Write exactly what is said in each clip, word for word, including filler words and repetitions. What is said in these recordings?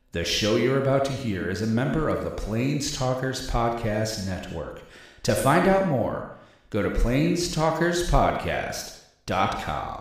The show you're about to hear is a member of the Plains Talkers Podcast Network. To find out more, go to plains talkers podcast dot com.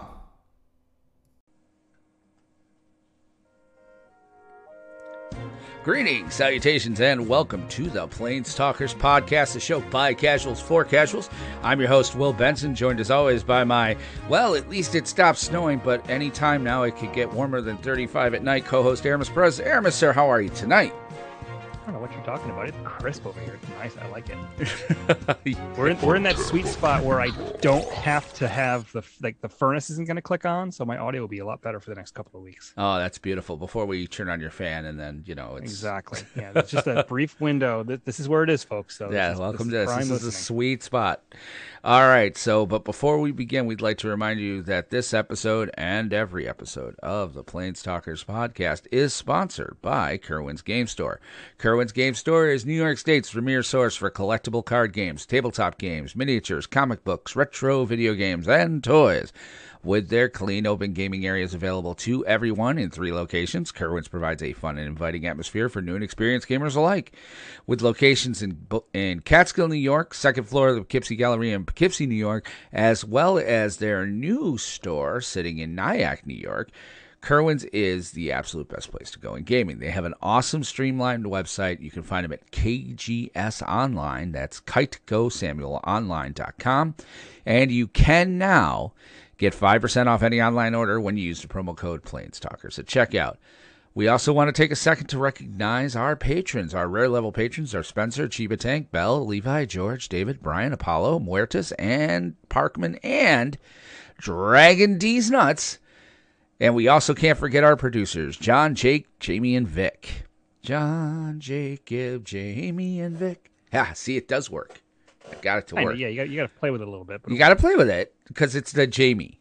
Greetings, salutations, and welcome to the Plains Talkers Podcast, the show by casuals for casuals. I'm your host, Will Benson, joined as always by my, well, at least it stopped snowing, but anytime now it could get warmer than thirty-five at night, co-host Aramis Perez. Aramis, sir, how are you tonight? I don't know what you're talking about. It's crisp over here. It's nice. I like it. we're in we're in that sweet spot where I don't have to have the like the furnace isn't going to click on, so my audio will be a lot better for the next couple of weeks. Oh, that's beautiful. Before we turn on your fan, and then you know it's exactly. Yeah, it's just a brief window. This is where it is, folks. So yeah, this is, welcome this to this. This listening. is a sweet spot. All right, so but before we begin, we'd like to remind you that this episode and every episode of the Plains Talkers Podcast is sponsored by Kerwin's Game Store. Kerwin's Game Store is New York State's premier source for collectible card games, tabletop games, miniatures, comic books, retro video games, and toys. With their clean, open gaming areas available to everyone in three locations, Kerwin's provides a fun and inviting atmosphere for new and experienced gamers alike. With locations in in Catskill, New York, second floor of the Poughkeepsie Gallery in Poughkeepsie, New York, as well as their new store sitting in Nyack, New York, Kerwin's is the absolute best place to go in gaming. They have an awesome streamlined website. You can find them at K G S Online. That's kite go samuel online dot com. And you can now get five percent off any online order when you use the promo code PlainsTalkers at checkout. We also want to take a second to recognize our patrons. Our rare level patrons are Spencer, Chiba Tank, Bell, Levi, George, David, Brian, Apollo, Muertes, and Parkman, and Dragon D's Nuts. And we also can't forget our producers, John, Jake, Jamie, and Vic. John, Jacob, Jamie, and Vic. Ah, see, it does work. I got it to I know, work. yeah, you got you got to play with it a little bit. But you got to play with it because it's the Jamie.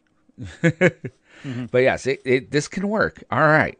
mm-hmm. But yes, it, it, this can work. All right.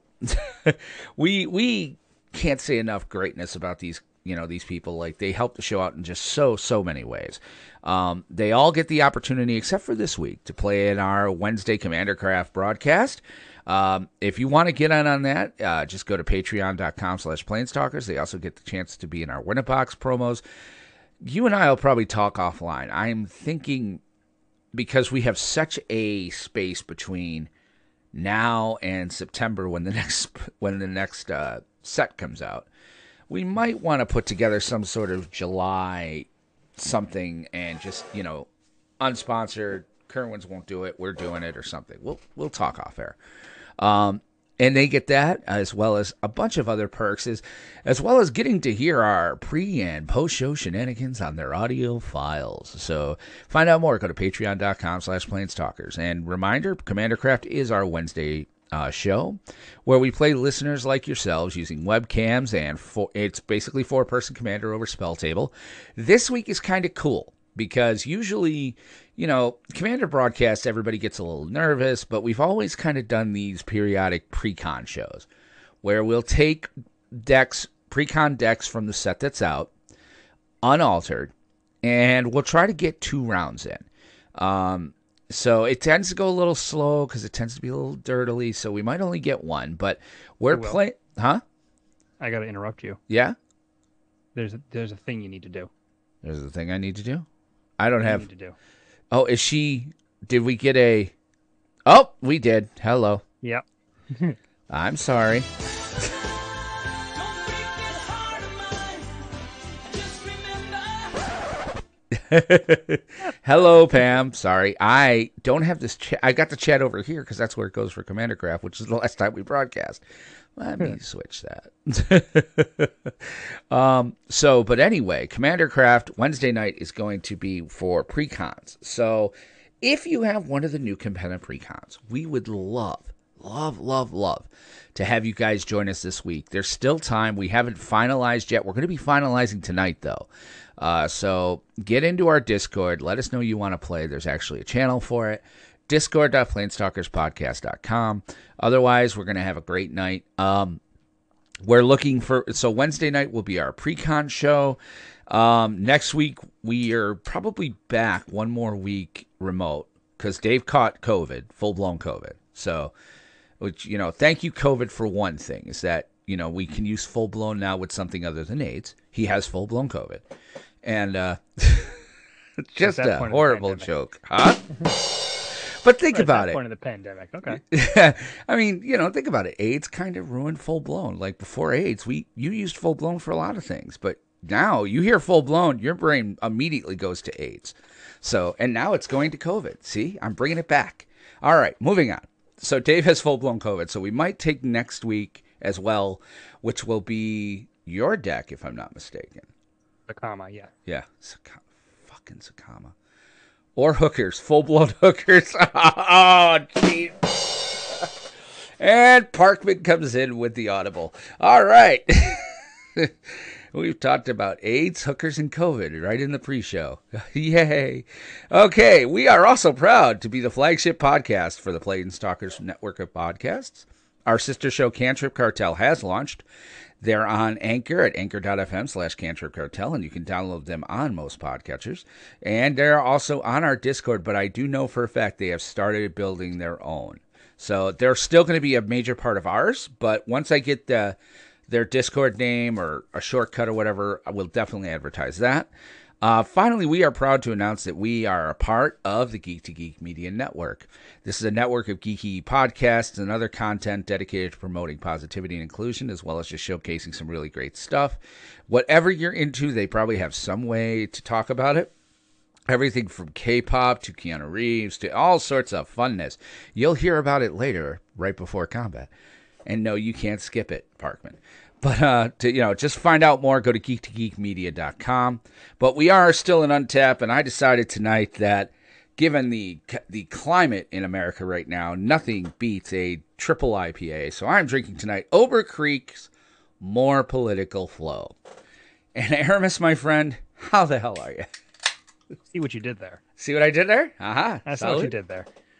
we we can't say enough greatness about these you know these people. Like they help the show out in just so so many ways. Um, they all get the opportunity, except for this week, to play in our Wednesday Commander Craft broadcast. Um, if you want to get in on that, uh, just go to patreon dot com slash planestalkers. They also get the chance to be in our Winnabox promos. You and I will probably talk offline. I'm thinking because we have such a space between now and September when the next when the next uh, set comes out, we might want to put together some sort of July something and just you know unsponsored. Kerwin's won't do it. We're doing it or something. We'll we'll talk off air. Um, And they get that, as well as a bunch of other perks, as, as well as getting to hear our pre- and post-show shenanigans on their audio files. So find out more. Go to patreon dot com slash planestalkers. And reminder, Commander Craft is our Wednesday uh, show, where we play listeners like yourselves using webcams, and four, it's basically four-person Commander over spell table. This week is kind of cool, because usually, you know, Commander broadcasts, everybody gets a little nervous, but we've always kind of done these periodic pre-con shows where we'll take decks, pre-con decks from the set that's out, unaltered, and we'll try to get two rounds in. Um, so it tends to go a little slow because it tends to be a little dirtily, so we might only get one, but we're playing... Huh? I got to interrupt you. Yeah? There's a, there's a thing you need to do. There's a thing I need to do? I don't you have... Need to do. Oh, is she... Did we get a... Oh, we did. Hello. Yep. I'm sorry. Hello, Pam. Sorry. I don't have this chat. I got the chat over here because that's where it goes for Commander Craft, which is the last time we broadcast. Let me switch that. um, so, but anyway, Commander Craft Wednesday night is going to be for precons. So if you have one of the new competitive precons, we would love, love, love, love to have you guys join us this week. There's still time. We haven't finalized yet. We're going to be finalizing tonight, though. Uh, so get into our Discord. Let us know you want to play. There's actually a channel for it. discord dot planestalkers podcast dot com. Otherwise, we're going to have a great night. Um, we're looking for... So Wednesday night will be our pre-con show. Um, next week, we are probably back one more week remote because Dave caught COVID, full-blown COVID. So, which, you know, thank you, COVID, for one thing, is that you know, we can use full blown now with something other than AIDS. He has full blown COVID. And uh, just a horrible joke, huh? But think about it. Point of the pandemic, okay. I mean, you know, think about it. AIDS kind of ruined full blown. Like before AIDS, we you used full blown for a lot of things, but now you hear full blown, your brain immediately goes to AIDS. So, and now it's going to COVID. See, I'm bringing it back. All right, moving on. So Dave has full blown COVID. So we might take next week as well, which will be your deck, if I'm not mistaken. Sakama, yeah. Yeah, Sakama, fucking Sakama. Or hookers, full-blown hookers. Oh, jeez. And Parkman comes in with the audible. All right. We've talked about AIDS, hookers, and COVID right in the pre-show. Yay. Okay, we are also proud to be the flagship podcast for the Plain Stalkers network of podcasts. Our sister show, Cantrip Cartel, has launched. They're on Anchor at anchor.fm slash Cantrip Cartel, and you can download them on most podcatchers. And they're also on our Discord, but I do know for a fact they have started building their own. So they're still going to be a major part of ours, but once I get the, their Discord name or a shortcut or whatever, I will definitely advertise that. Uh, finally, we are proud to announce that we are a part of the Geek to Geek Media Network. This is a network of geeky podcasts and other content dedicated to promoting positivity and inclusion, as well as just showcasing some really great stuff. Whatever you're into, they probably have some way to talk about it. Everything from K-pop to Keanu Reeves to all sorts of funness. You'll hear about it later, right before combat. And no, you can't skip it, Parkman. But uh, to you know, just find out more, go to geek to geek media dot com. But we are still in Untap, and I decided tonight that given the the climate in America right now, nothing beats a triple I P A. So I'm drinking tonight Ober Creek's More Political Flow. And Aramis, my friend, how the hell are you? See what you did there. See what I did there? Uh-huh. I saw what you did there.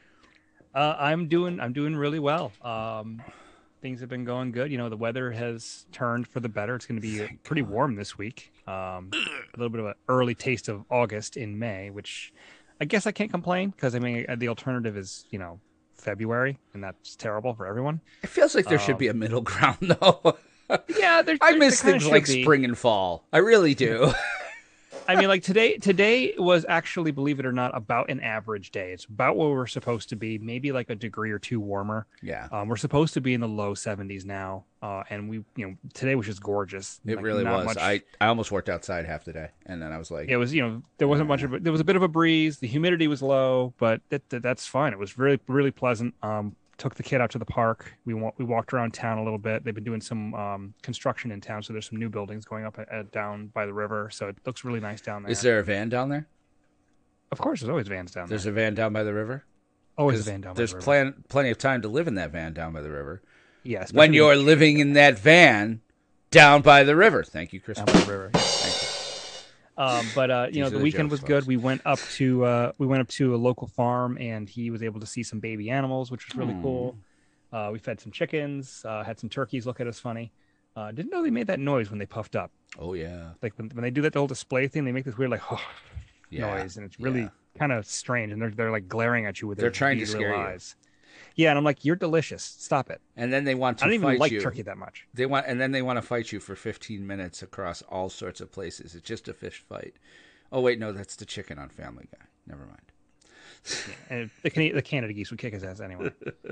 Uh, I'm doing I'm doing really well. Um, things have been going good. You know, the weather has turned for the better. It's going to be Thank pretty God. warm this week. Um, a little bit of an early taste of August in May, which I guess I can't complain because, I mean, the alternative is, you know, February, and that's terrible for everyone. It feels like there um, should be a middle ground, though. Yeah, there, I miss things like be. spring and fall. I really do. I mean, like today, today was actually, believe it or not, about an average day. It's about where we're supposed to be, maybe like a degree or two warmer. Yeah. Um, we're supposed to be in the low seventies now. Uh, and we, you know, today was just gorgeous. It like, really was. Much... I, I almost worked outside half the day. And then I was like, it was, you know, there wasn't much of a, there was a bit of a breeze. The humidity was low, but that, that that's fine. It was really, really pleasant. Um, took the kid out to the park. We we walked around town a little bit. They've been doing some um, construction in town, so there's some new buildings going up at, at, down by the river. So it looks really nice down there. Is there a van down there? Of course, there's always vans down there's there. There's a van down by the river? Always a van down by the river. There's plan, plenty of time to live in that van down by the river. Yes. Yeah, when you're living in that van down by the river. Thank you, Chris. Down by the river. Yeah. Thank you. Um, but uh, you know, the weekend was good. We went up to uh, we went up to a local farm, and he was able to see some baby animals, which was really mm. cool. Uh, we fed some chickens, uh, had some turkeys look at us funny. Uh, didn't know they made that noise when they puffed up. Oh, yeah. Like when, when they do that whole display thing, they make this weird like oh, yeah. noise, and it's really yeah. kind of strange. And they're they're like glaring at you with they're their trying to scare eyes. You. Yeah, and I'm like, you're delicious. Stop it. And then they want to I don't fight even like you. turkey that much. They want, and then they want to fight you for fifteen minutes across all sorts of places. It's just a fish fight. Oh wait, no, that's the chicken on Family Guy. Never mind. Yeah, and the, the Canada geese would kick his ass anyway.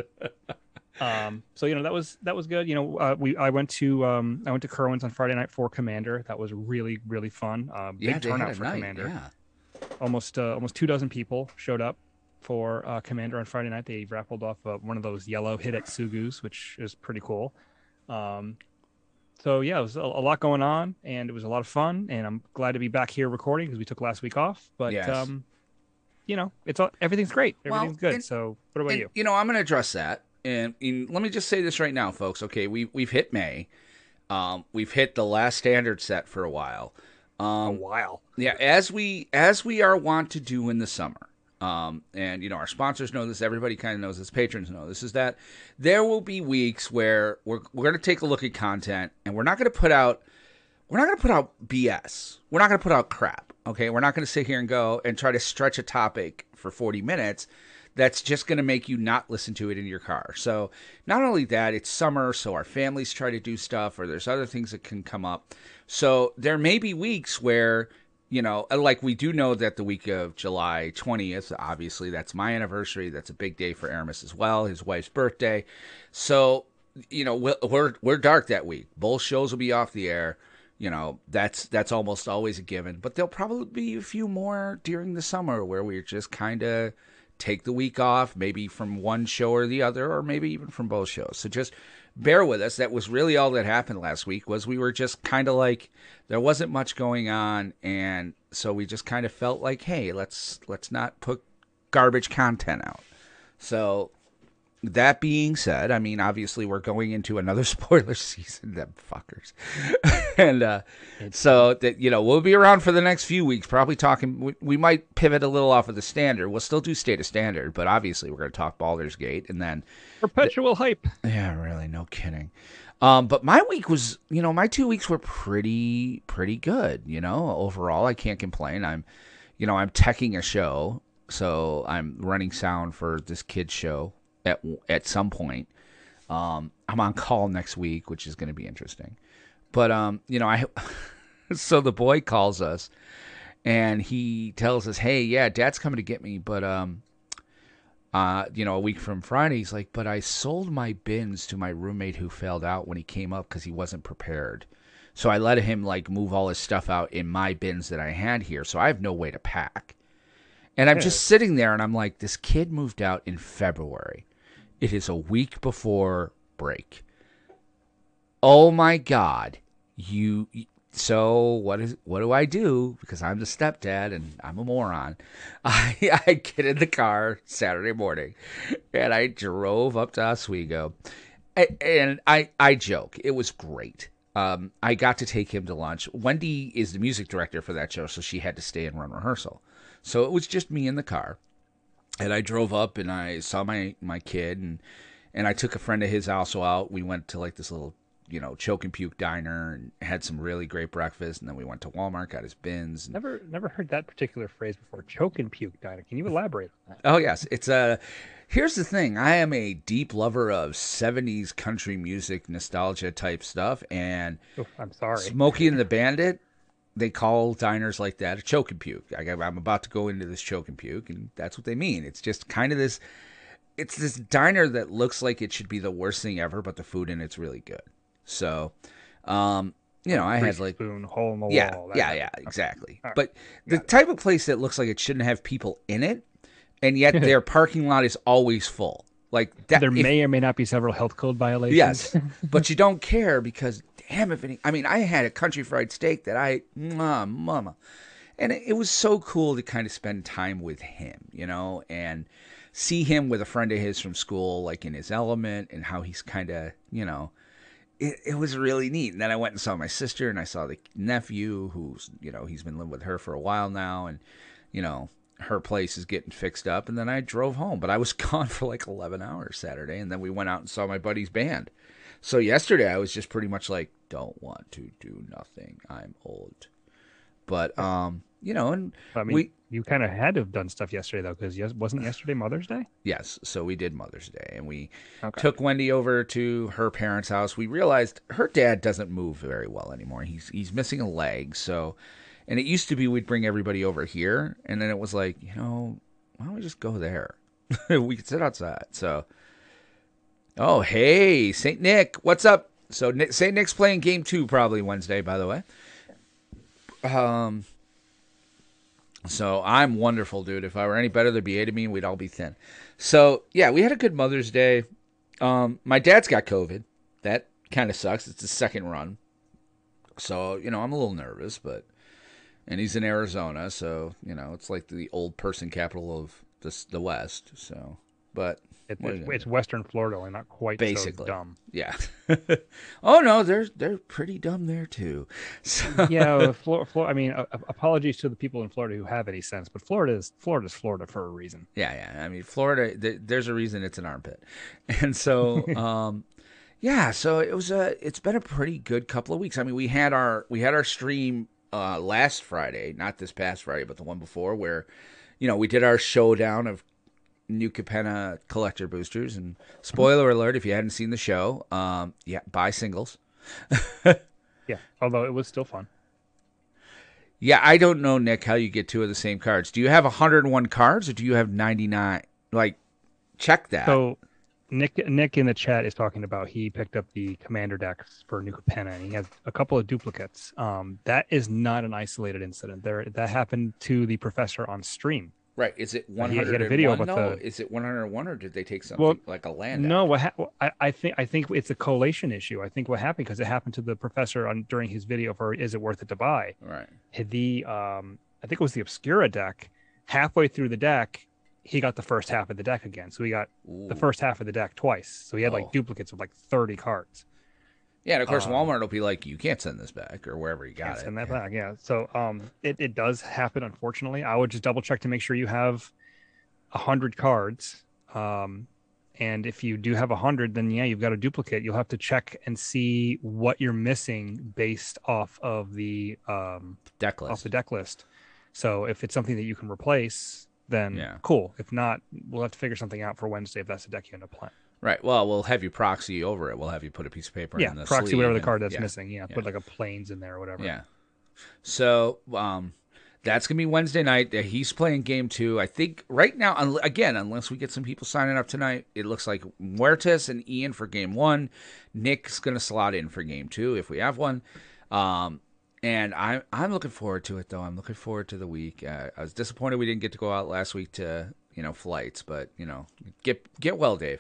Um, so you know that was that was good. You know, uh, we I went to um, I went to Kerwin's on Friday night for Commander. That was really really fun. Uh, big yeah, turnout for night, Commander. Yeah. Almost uh, almost two dozen people showed up for uh, Commander on Friday night. They raffled off uh, one of those yellow Hidetsugus, which is pretty cool. Um, so yeah, it was a, a lot going on, and it was a lot of fun. And I'm glad to be back here recording because we took last week off. But yes. um, you know, it's all, everything's great. Everything's well, good. and, so what about and, you? You know, I'm going to address that. And, and let me just say this right now, folks. Okay, we we've hit May. Um, we've hit the last standard set for a while. Um, a while. Yeah, as we as we are wont to do in the summer. Um, and you know, our sponsors know this. Everybody kind of knows this. Patrons know this. Is that there will be weeks where we're we're going to take a look at content, and we're not going to put out we're not going to put out B S. We're not going to put out crap. Okay, we're not going to sit here and go and try to stretch a topic for forty minutes. that's just going to make you not listen to it in your car. So not only that, it's summer, so our families try to do stuff, or there's other things that can come up. So there may be weeks where, you know, like we do know that the week of July twentieth, obviously that's my anniversary. That's a big day for Aramis as well, his wife's birthday. So, you know, we're we're dark that week. Both shows will be off the air. You know, that's that's almost always a given. But there'll probably be a few more during the summer where we just kind of take the week off, maybe from one show or the other, or maybe even from both shows. So just bear with us. That was really all that happened last week, was we were just kind of like, there wasn't much going on, and so we just kind of felt like, hey, let's let's not put garbage content out. So that being said, I mean, obviously we're going into another spoiler season, them fuckers. and uh, so that, you know, we'll be around for the next few weeks, probably talking, we, we might pivot a little off of the standard. We'll still do State of Standard, but obviously we're going to talk Baldur's Gate, and then perpetual the, hype. Yeah, really, no kidding. Um, but my week was, you know, my two weeks were pretty, pretty good, you know, overall. I can't complain. I'm, you know, I'm teching a show, so I'm running sound for this kid's show at at some point. Um, I'm on call next week, which is going to be interesting. But, um, you know, I so the boy calls us, and he tells us, hey, yeah, Dad's coming to get me, but, um, uh, you know, a week from Friday, he's like, but I sold my bins to my roommate who failed out when he came up because he wasn't prepared. So I let him, like, move all his stuff out in my bins that I had here, so I have no way to pack. And I'm just sitting there, and I'm like, this kid moved out in February. It is a week before break. Oh my God. You so what is what do I do? Because I'm the stepdad and I'm a moron. I I get in the car Saturday morning and I drove up to Oswego. And I I joke. It was great. Um, I got to take him to lunch. Wendy is the music director for that show, so she had to stay and run rehearsal. So it was just me in the car. And I drove up and I saw my, my kid, and and I took a friend of his also out. We went to like this little, you know, choke and puke diner and had some really great breakfast. And then we went to Walmart, got his bins. And... Never never heard that particular phrase before. Choke and puke diner. Can you elaborate on that? Oh, yes. It's a. Here's the thing. I am a deep lover of seventies country music nostalgia type stuff. And oh, I'm sorry. Smokey and the Bandit. They call diners like that a choke and puke. I, I'm about to go into this choke and puke, and that's what they mean. It's just kind of this, it's this diner that looks like it should be the worst thing ever, but the food in it's really good. So, um, you know, I had like spoon, hole in the yeah, wall. yeah, yeah, exactly. Right. But the type of place that looks like it shouldn't have people in it, and yet their parking lot is always full. Like that, there if, may or may not be several health code violations. Yes, but you don't care because. Damn, if any, I mean, I had a country fried steak that I, mwah, mama. And it, it was so cool to kind of spend time with him, you know, and see him with a friend of his from school, like in his element, and how he's kind of, you know, it, it was really neat. And then I went and saw my sister, and I saw the nephew who's, you know, he's been living with her for a while now. And, you know, her place is getting fixed up. And then I drove home, but I was gone for like eleven hours Saturday. And then we went out and saw my buddy's band. So yesterday I was just pretty much like, don't want to do nothing. I'm old. But, um, you know, and I mean, we, you kind of had to have done stuff yesterday, though, because yes, wasn't yesterday Mother's Day? Yes. So we did Mother's Day, and we okay. took Wendy over to her parents' house. We realized her dad doesn't move very well anymore. He's he's missing a leg. So, and it used to be we'd bring everybody over here, and then it was like, you know, why don't we just go there? We could sit outside. So, oh, hey, Saint Nick, what's up? So Saint Nick's playing game two probably Wednesday, by the way. Um, so I'm wonderful, dude. If I were any better, there'd be eight of me, and we'd all be thin. So yeah, we had a good Mother's Day. Um, my dad's got COVID. That kind of sucks. It's the second run. So, you know, I'm a little nervous, but, and he's in Arizona. So, you know, it's like the old person capital of the, the West. So, but. It, it, it's Western Florida, only not quite basically so dumb. Yeah. Oh no, they're they're pretty dumb there too. So. Yeah, Florida. Flor- I mean, uh, apologies to the people in Florida who have any sense, but Florida is Florida's Florida for a reason. Yeah, yeah. I mean, Florida. Th- there's a reason it's an armpit, and so, um, yeah. So it was a. It's been a pretty good couple of weeks. I mean, we had our we had our stream uh, last Friday, not this past Friday, but the one before, where, you know, we did our showdown of New Capenna collector boosters. And spoiler alert, if you hadn't seen the show, um, yeah, buy singles. Yeah, although it was still fun. Yeah, I don't know, Nick, how you get two of the same cards. Do you have one hundred one cards, or do you have ninety-nine? Like, check that. So, Nick Nick in the chat is talking about he picked up the commander decks for New Capenna, and he has a couple of duplicates. Um, that is not an isolated incident. There, that happened to the professor on stream. Right. Is it one hundred one? He had a video about no. the... Is it one hundred one, or did they take something well, like a land? No, what ha- I, I think I think it's a collation issue. I think what happened, because it happened to the professor on during his video for Is It Worth It to Buy? Right. The um, I think it was the Obscura deck. Halfway through the deck, he got the first half of the deck again. So he got Ooh. the first half of the deck twice. So he had oh. like duplicates of like thirty cards. Yeah, and of course, um, Walmart will be like, you can't send this back, or wherever you got can't it. Send that yeah. back, yeah. So um, it, it does happen, unfortunately. I would just double check to make sure you have one hundred cards. Um, and if you do have one hundred, then yeah, you've got a duplicate. You'll have to check and see what you're missing based off of the um, deck list. Off the deck list. So if it's something that you can replace, then yeah. cool. If not, we'll have to figure something out for Wednesday if that's the deck you end up playing. Right. Well, we'll have you proxy over it. We'll have you put a piece of paper yeah, in the proxy sleeve whatever the and, card that's yeah. missing. Yeah, yeah, put like a planes in there or whatever. Yeah. So um, that's gonna be Wednesday night. He's playing game two. I think right now, un- again, unless we get some people signing up tonight, it looks like Muertes and Ian for game one. Nick's gonna slot in for game two if we have one. Um, and I'm I'm looking forward to it though. I'm looking forward to the week. Uh, I was disappointed we didn't get to go out last week to you know flights, but you know get get well, Dave.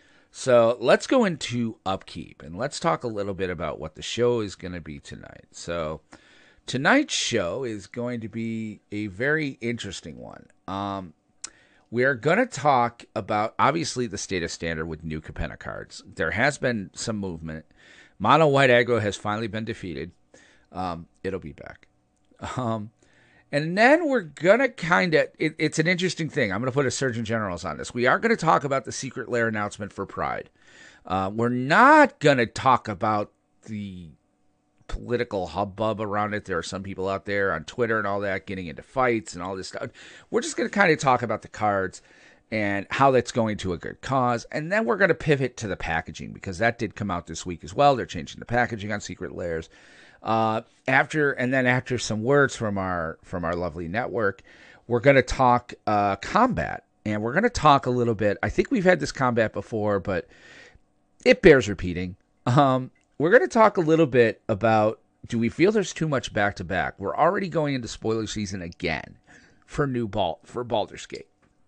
So let's go into upkeep and let's talk a little bit about what the show is going to be tonight. So tonight's show is going to be a very interesting one. Um, we are going to talk about, obviously, the state of standard with New Capenna cards. There has been some movement. Mono White Aggro has finally been defeated. Um, it'll be back. Um, and then we're going to kind of, it, it's an interesting thing. I'm going to put a Surgeon Generals on this. We are going to talk about the Secret Lair announcement for Pride. Uh, we're not going to talk about the political hubbub around it. There are some people out there on Twitter and all that getting into fights and all this stuff. We're just going to kind of talk about the cards and how that's going to a good cause. And then we're going to pivot to the packaging because that did come out this week as well. They're changing the packaging on Secret Lairs. Uh, after and then after some words from our from our lovely network, we're going to talk uh, combat, and we're going to talk a little bit. I think we've had this combat before, but it bears repeating. Um, we're going to talk a little bit about, do we feel there's too much back to back? We're already going into spoiler season again for new ball for Baldur's Gate,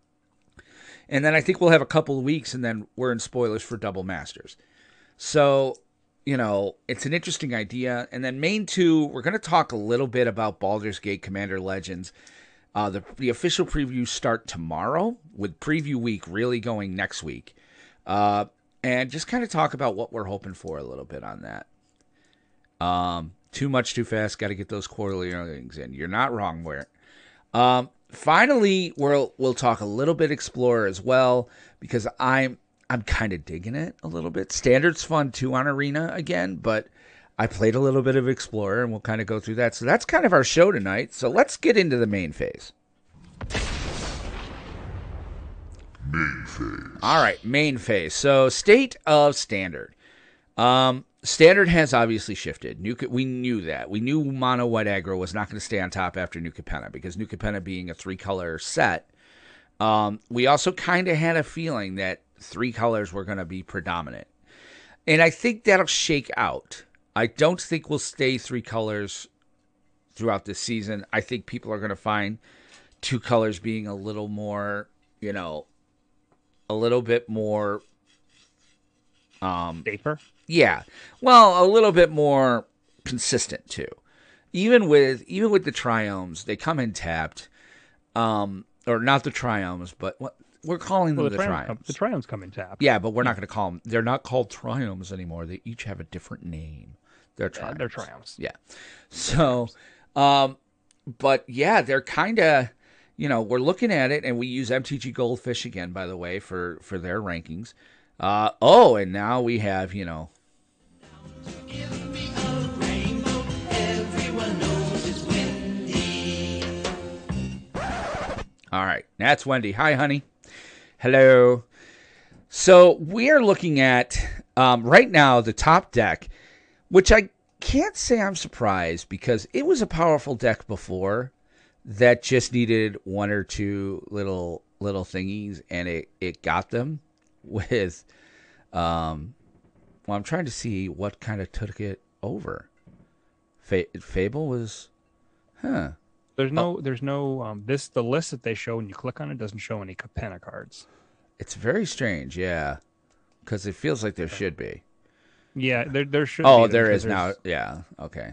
and then I think we'll have a couple of weeks, and then we're in spoilers for Double Masters. So, you know, it's an interesting idea. And then main two, we're going to talk a little bit about Baldur's Gate Commander Legends. Uh, the, the official previews start tomorrow, with preview week really going next week. Uh, and just kind of talk about what we're hoping for a little bit on that. Um, too much, too fast. Got to get those quarterly earnings in. You're not wrong, where. Um, finally, we'll we'll talk a little bit Explorer as well, because I'm I'm kind of digging it a little bit. Standard's fun too on Arena again, but I played a little bit of Explorer, and we'll kind of go through that. So that's kind of our show tonight. So let's get into the main phase. Main phase. All right, main phase. So state of Standard. Um, Standard has obviously shifted. New, we knew that. We knew Mono White Aggro was not going to stay on top after New Capenna, because New Capenna being a three-color set, um, we also kind of had a feeling that three colors were going to be predominant. And I think that'll shake out. I don't think we'll stay three colors throughout this season. I think people are going to find two colors being a little more, you know, a little bit more um safer. Yeah. Well, a little bit more consistent too. Even with even with the triomes, they come in tapped. Um or not the triomes, but what we're calling them well, the, the triomes. Come, the triomes come in tapped. Yeah, but we're not going to call them. They're not called triomes anymore. They each have a different name. They're triomes. Yeah, they're triomes. Yeah. So, um, but yeah, they're kind of, you know, we're looking at it, and we use M T G Goldfish again, by the way, for for their rankings. Uh, oh, and now we have, you know. Give me a rainbow, everyone knows it's Wendy. All right, that's Wendy. Hi, honey. Hello. So we are looking at um, right now the top deck, which I can't say I'm surprised because it was a powerful deck before that just needed one or two little little thingies, and it, it got them with. Um, well, I'm trying to see what kind of took it over. Fa- Fable was, huh? There's no, there's no. Um, this the list that they show when you click on it doesn't show any Capenna cards. It's very strange, yeah, because it feels like there should be. Yeah, there there should. Oh, be, there because is now. there's- Yeah, okay.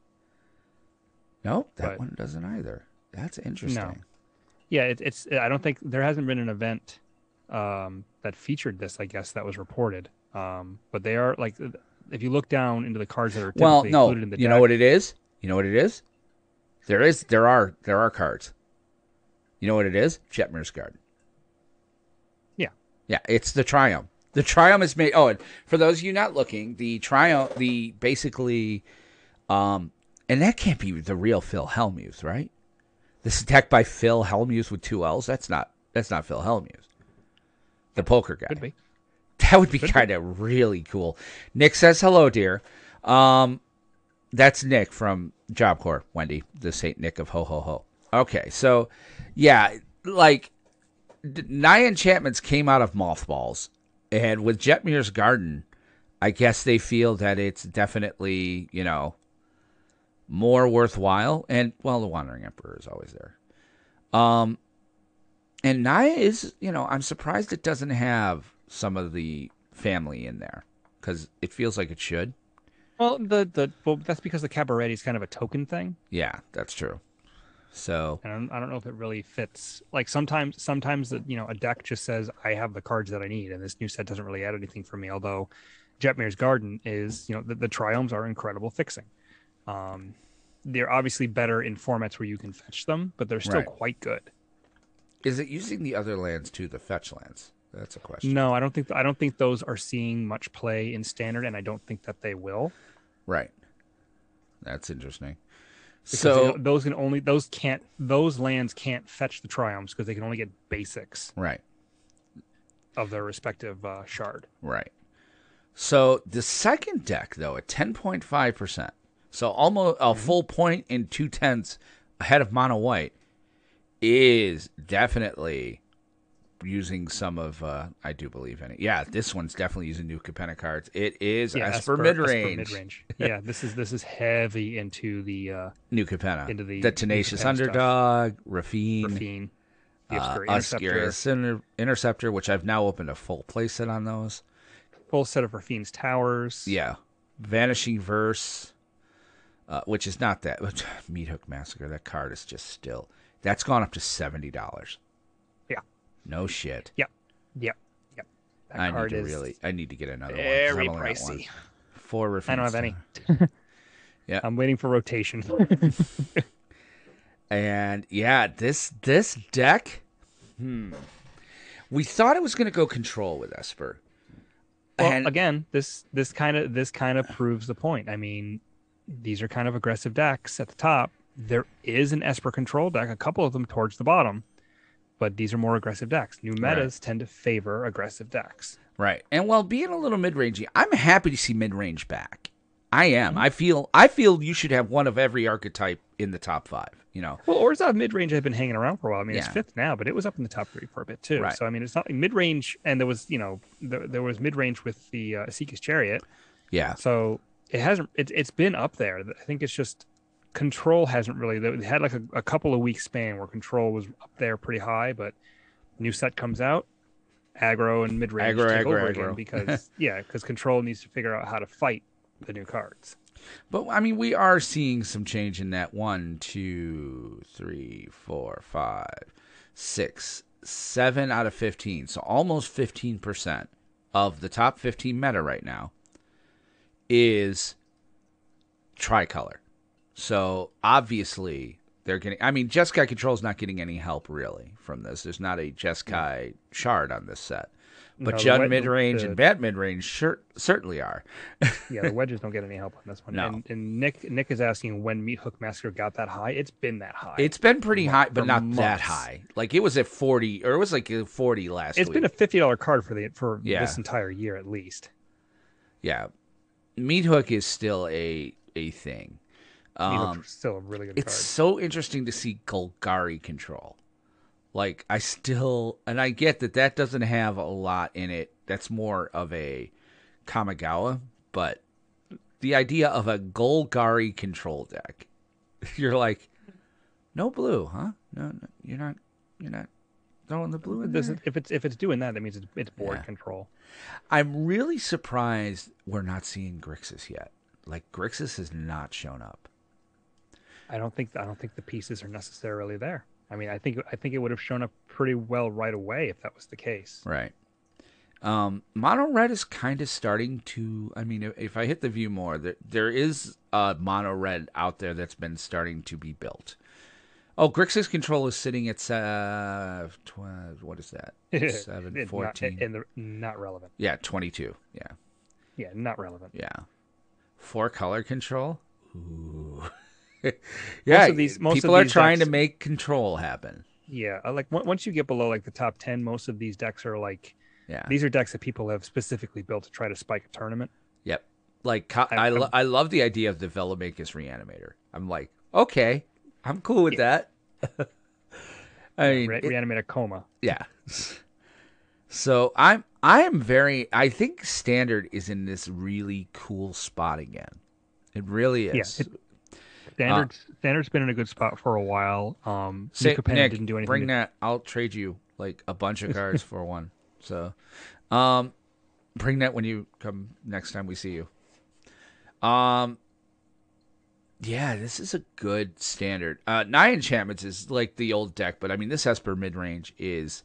Nope, that But- one doesn't either. That's interesting. Yeah, it, it's. I don't think there hasn't been an event um, that featured this. I guess that was reported. Um, but they are like, if you look down into the cards that are typically Well, no, included in the you deck, know what it is? You know what it is? There is, there are, there are cards. You know what it is? Jetmir's Garden. Yeah. Yeah, it's the Triumph. The Triumph is made. Oh, and for those of you not looking, the Triumph, the basically, um, and that can't be the real Phil Hellmuth, right? This is deck by Phil Hellmuth with two L's. That's not. That's not Phil Hellmuth, the poker guy. could be. That would be kind of really cool. Nick says hello, dear. Um, that's Nick from Job Corps. Wendy, the Saint Nick of Ho Ho Ho. Okay, so yeah, like d- nine enchantments came out of mothballs, and with Jetmir's Garden, I guess they feel that it's definitely, you know, more worthwhile. And well, the Wandering Emperor is always there. Um, and Naya is, you know, I'm surprised it doesn't have some of the family in there because it feels like it should. Well, the the well, that's because the Cabaret is kind of a token thing, Yeah, that's true. So and I don't, I don't know if it really fits. Like sometimes, sometimes that you know a deck just says I have the cards that I need, and this new set doesn't really add anything for me. Although Jetmir's Garden is, you know, the, the Triumphs are incredible fixing. Um, they're obviously better in formats where you can fetch them, but they're still Right. quite good. is it using the other lands too, the fetch lands? That's a question. No, I don't think I don't think those are seeing much play in standard, and I don't think that they will. Right. That's interesting. Because So they- those can only those can't those lands can't fetch the Triumphs because they can only get basics right, of their respective uh, shard. right. So the second deck though at ten point five percent, so almost a full point and two tenths ahead of mono white, is definitely using some of uh I do believe in it. Yeah, this one's definitely using new Capenna cards. It is Yeah, Esper, Esper- mid-range. Esper mid-range. Yeah, this is this is heavy into the uh, New Capenna. Into the the new tenacious Capenna stuff. underdog, Rafine, Rafine, the uh, Obscure Interceptor, Oscurus Inter- Interceptor, which I've now opened a full playset on those. full set of Rafine's Towers. Yeah. Vanishing Verse, uh, which is not that. Meat Hook Massacre, that card is just still. That's gone up to seventy dollars. Yeah. No shit. Yep. Yep. Yep. That I need card to is really, I need to get another very one. 'cause I'm only got one. pricey. Four Rafine's I don't have any. Yeah. I'm waiting for rotation. And yeah, this this deck, hmm. We thought it was going to go control with Esper. Well, And- again, this this kind of this kind of proves the point. I mean, these are kind of aggressive decks at the top. There is an Esper control deck, a couple of them towards the bottom, but these are more aggressive decks. New metas tend to favor aggressive decks. Right. And while being a little mid-rangey, I'm happy to see mid-range back. I am. Mm-hmm. I feel I feel you should have one of every archetype in the top five, you know. Well, Orzhov mid range has been hanging around for a while. I mean, it's Yeah. fifth now, but it was up in the top three for a bit too. Right. So I mean, it's not like mid range, and there was you know there, there was mid range with the uh, Asika's Chariot. Yeah. So it hasn't. It, it's been up there. I think it's just control hasn't really. They had like a, a couple of weeks span where control was up there pretty high, but new set comes out, aggro and mid range Aggro, take aggro, over aggro. again because yeah, because control needs to figure out how to fight the new cards. But I mean, we are seeing some change in that one, two, three, four, five, six, seven out of fifteen. So almost fifteen percent of the top fifteen meta right now is tricolor. So obviously they're getting. I mean, Jeskai Control's not getting any help really from this. There's not a Jeskai shard on this set, but No, the Jund wed- mid range the- and Bat mid range sure, certainly are. Yeah, the wedges don't get any help on this one. No. And, and Nick Nick is asking when Meat Hook Massacre got that high. It's been that high. It's been pretty For high, mo- but for not that months. high. Like it was at forty, or it was like forty last It's week. been a fifty dollar card for the for Yeah. this entire year at least. Yeah, Meat Hook is still a a thing. Meat Um, Hook's still a really good it's card. so interesting to see Golgari control. Like I still, and I get that that doesn't have a lot in it. That's more of a Kamigawa, but the idea of a Golgari control deck, you're like, no blue, huh? No, no you're not. You're not throwing the blue in Does there. it- if it's if it's doing that, that means it's, it's board Yeah. control. I'm really surprised we're not seeing Grixis yet. Like Grixis has not shown up. I don't think I don't think the pieces are necessarily there. I mean, I think I think it would have shown up pretty well right away if that was the case. Right. Um, mono red is kind of starting to. I mean, if, if I hit the view more, there there is a mono red out there that's been starting to be built. Oh, Grixis control is sitting at uh, twelve, what is that? Seven, It's fourteen. Not, and the, not relevant. Yeah, twenty-two. Yeah, Yeah, not relevant. yeah. Four color control. Ooh. Yeah, of these- most of people are these trying decks- to make control happen. Yeah, uh, like on- once you get below like the top ten, most of these decks are like Yeah. these are decks that people have specifically built to try to spike a tournament. Yep. Like co- I, I'm- lo- I love the idea of the Velomachus Reanimator. I'm like, okay, I'm cool with that. I mean, Re- it- reanimate a coma. yeah. So I'm I am very I think Standard is in this really cool spot again. It really is. Yeah, it- Standard Standard's been in a good spot for a while. Um, Say, Nico Pen Nick, didn't do anything. bring to- that. I'll trade you like a bunch of cards for one. So, um, bring that when you come next time we see you. Um, yeah, this is a good Standard. Uh, Nine Enchantments is like the old deck, but I mean this Esper mid range is.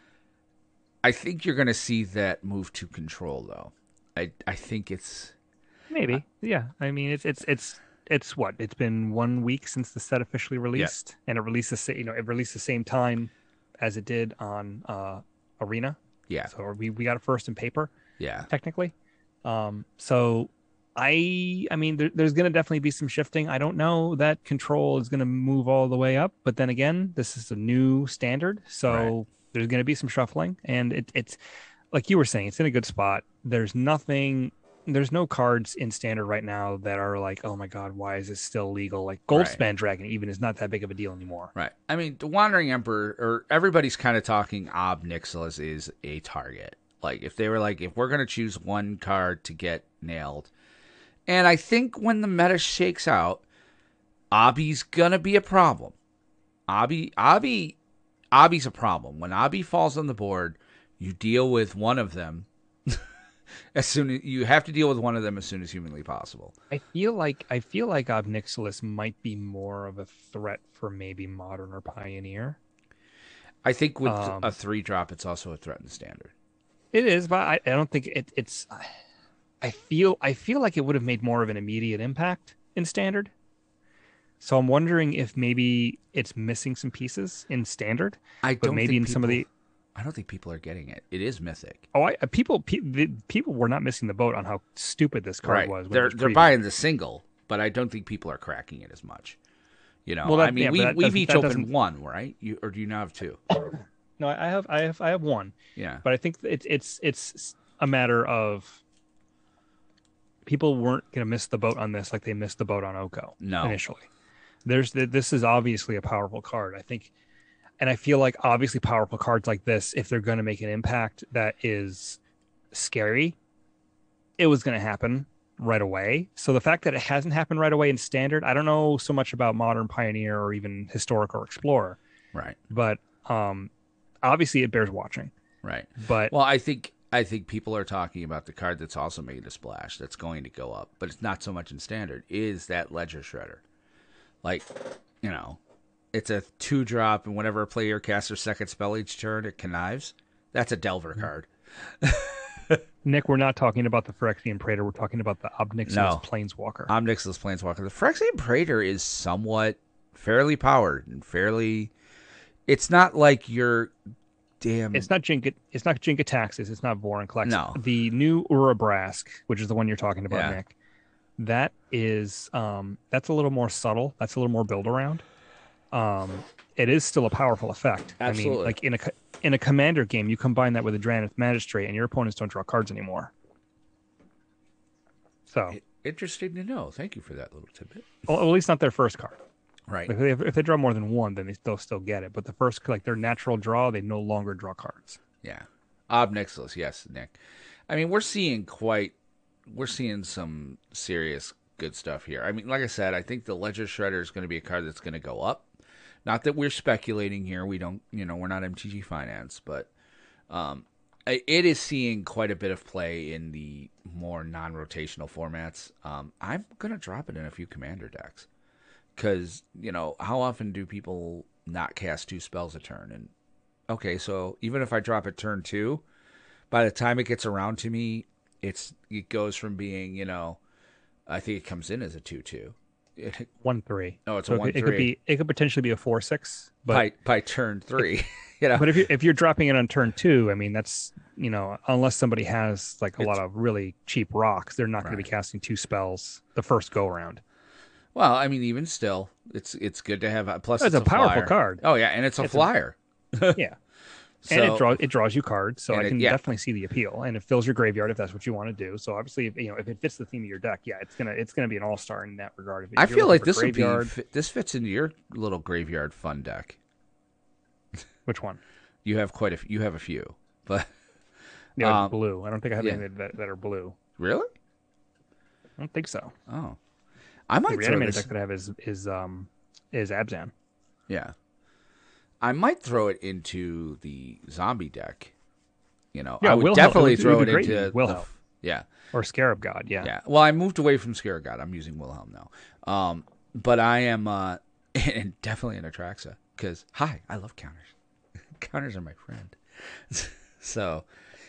I think you're going to see that move to control though. I I think it's Maybe, yeah. I mean, it's it's it's it's what it's been one week since the set officially released, and it released the sa- you know it released the same time as it did on uh, Arena. yeah So we we got it first in paper yeah technically. Um, so I I mean, there, there's going to definitely be some shifting. I don't know that control is going to move all the way up, but then again, this is a new standard, so Right. there's going to be some shuffling, and it, it's like you were saying, it's in a good spot. There's nothing. There's no cards in standard right now that are like, oh my god, why is this still legal? Like Goldspan Dragon even is not that big of a deal anymore. Right. I mean, the Wandering Emperor, or everybody's kind of talking Ob Nixilis is a target. Like, if they were like, if we're going to choose one card to get nailed. And I think when the meta shakes out, Obby's going to be a problem. Obby, Obby, Obby's a problem. When Obby falls on the board, you deal with one of them. As soon as you have to deal with one of them as soon as humanly possible. I feel like I feel like Ob Nixilis might be more of a threat for maybe Modern or Pioneer. I think with Um, a three drop, it's also a threat in the standard. It is, but I, I don't think it, it's. I feel I feel like it would have made more of an immediate impact in standard. So I'm wondering if maybe it's missing some pieces in standard, I but don't maybe in think some of the. people- I don't think people are getting it. It is mythic. Oh, I, people pe- the, people were not missing the boat on how stupid this card was. when it They're was they're previewed. buying the single, but I don't think people are cracking it as much. You know, Well, that- I mean, yeah, but we that we've doesn't- each that opened doesn't- one, right? You or do you now have two? No, I have I have I have one, Yeah, but I think it's it's it's a matter of people weren't going to miss the boat on this like they missed the boat on Oko No. initially. There's the, this is obviously a powerful card. I think, and I feel like obviously powerful cards like this, if they're going to make an impact that is scary, it was going to happen right away. So the fact that it hasn't happened right away in standard, I don't know so much about Modern, Pioneer, or even Historic or Explorer, right, but um, obviously it bears watching. right. But Well, I think I think people are talking about the card that's also made a splash that's going to go up, but it's not so much in standard. Is that Ledger Shredder? Like, you know, it's a two drop, and whenever a player casts their second spell each turn, it connives. That's a Delver card. Nick, we're not talking about the Phyrexian Praetor. We're talking about the Obnixilis No. Planeswalker. Omnixless Planeswalker. The Phyrexian Praetor is somewhat fairly powered and fairly. It's not like you're damn. It's not Jink. It's not Jinka Taxis. It's not Vorinclex. No. The new Urabrask, which is the one you're talking about, Yeah. Nick. That is um that's a little more subtle. That's a little more build around. Um, it is still a powerful effect. I Absolutely. mean, like in a co- in a commander game, you combine that with a Dranith Magistrate, and your opponents don't draw cards anymore. So, Interesting to know. Thank you for that little tidbit. well, at least not their first card. Right. Like if, they, if they draw more than one, then they still still get it. But the first, like their natural draw, they no longer draw cards. Yeah. Ob Nixilis, yes, Nick. I mean, we're seeing quite, we're seeing some serious good stuff here. I mean, like I said, I think the Ledger Shredder is going to be a card that's going to go up. Not that we're speculating here. We don't, you know, we're not M T G Finance, but um, it is seeing quite a bit of play in the more non-rotational formats. Um, I'm going to drop it in a few commander decks because, you know, how often do people not cast two spells a turn? And okay, so even if I drop it turn two, by the time it gets around to me, it's it goes from being, you know, I think it comes in as a two two. It, One three. Oh, it's so a it one could- It could three. be. It could potentially be a four six. But by by turn three, you know. but if you if you're dropping it on turn two, I mean that's you know unless somebody has like a It's- lot of really cheap rocks, they're not going to Right. be casting two spells the first go around. Well, I mean, even still, it's it's good to have. A, plus, It's it's, a powerful flyer. card. Oh yeah, and it's a It's a- flyer. Yeah. So, And it draws it draws you cards, so And I it- can yeah. definitely see the appeal. And it fills your graveyard if that's what you want to do. So obviously, if, you know, if it fits the theme of your deck, yeah, it's gonna it's gonna be an all star in that regard. If I you're feel looking like for this would be graveyard, fi- this fits into your little graveyard fun deck. which one? You have quite a f- you have a few, but Yeah, Um, blue. I don't think I have yeah. any that, that are blue. really, I don't think so. oh, I The might throw reanimated this. deck that I have is is um is Abzan. Yeah, I might throw it into the zombie deck. You know, Yeah, I would Wilhelm- definitely it would- it throw would it be great into in Wilhelm. the, yeah. Or Scarab God, yeah. Yeah. Well, I moved away from Scarab God. I'm using Wilhelm now. Um, but I am uh, and definitely an Atraxa because hi, I love counters. Counters are my friend. So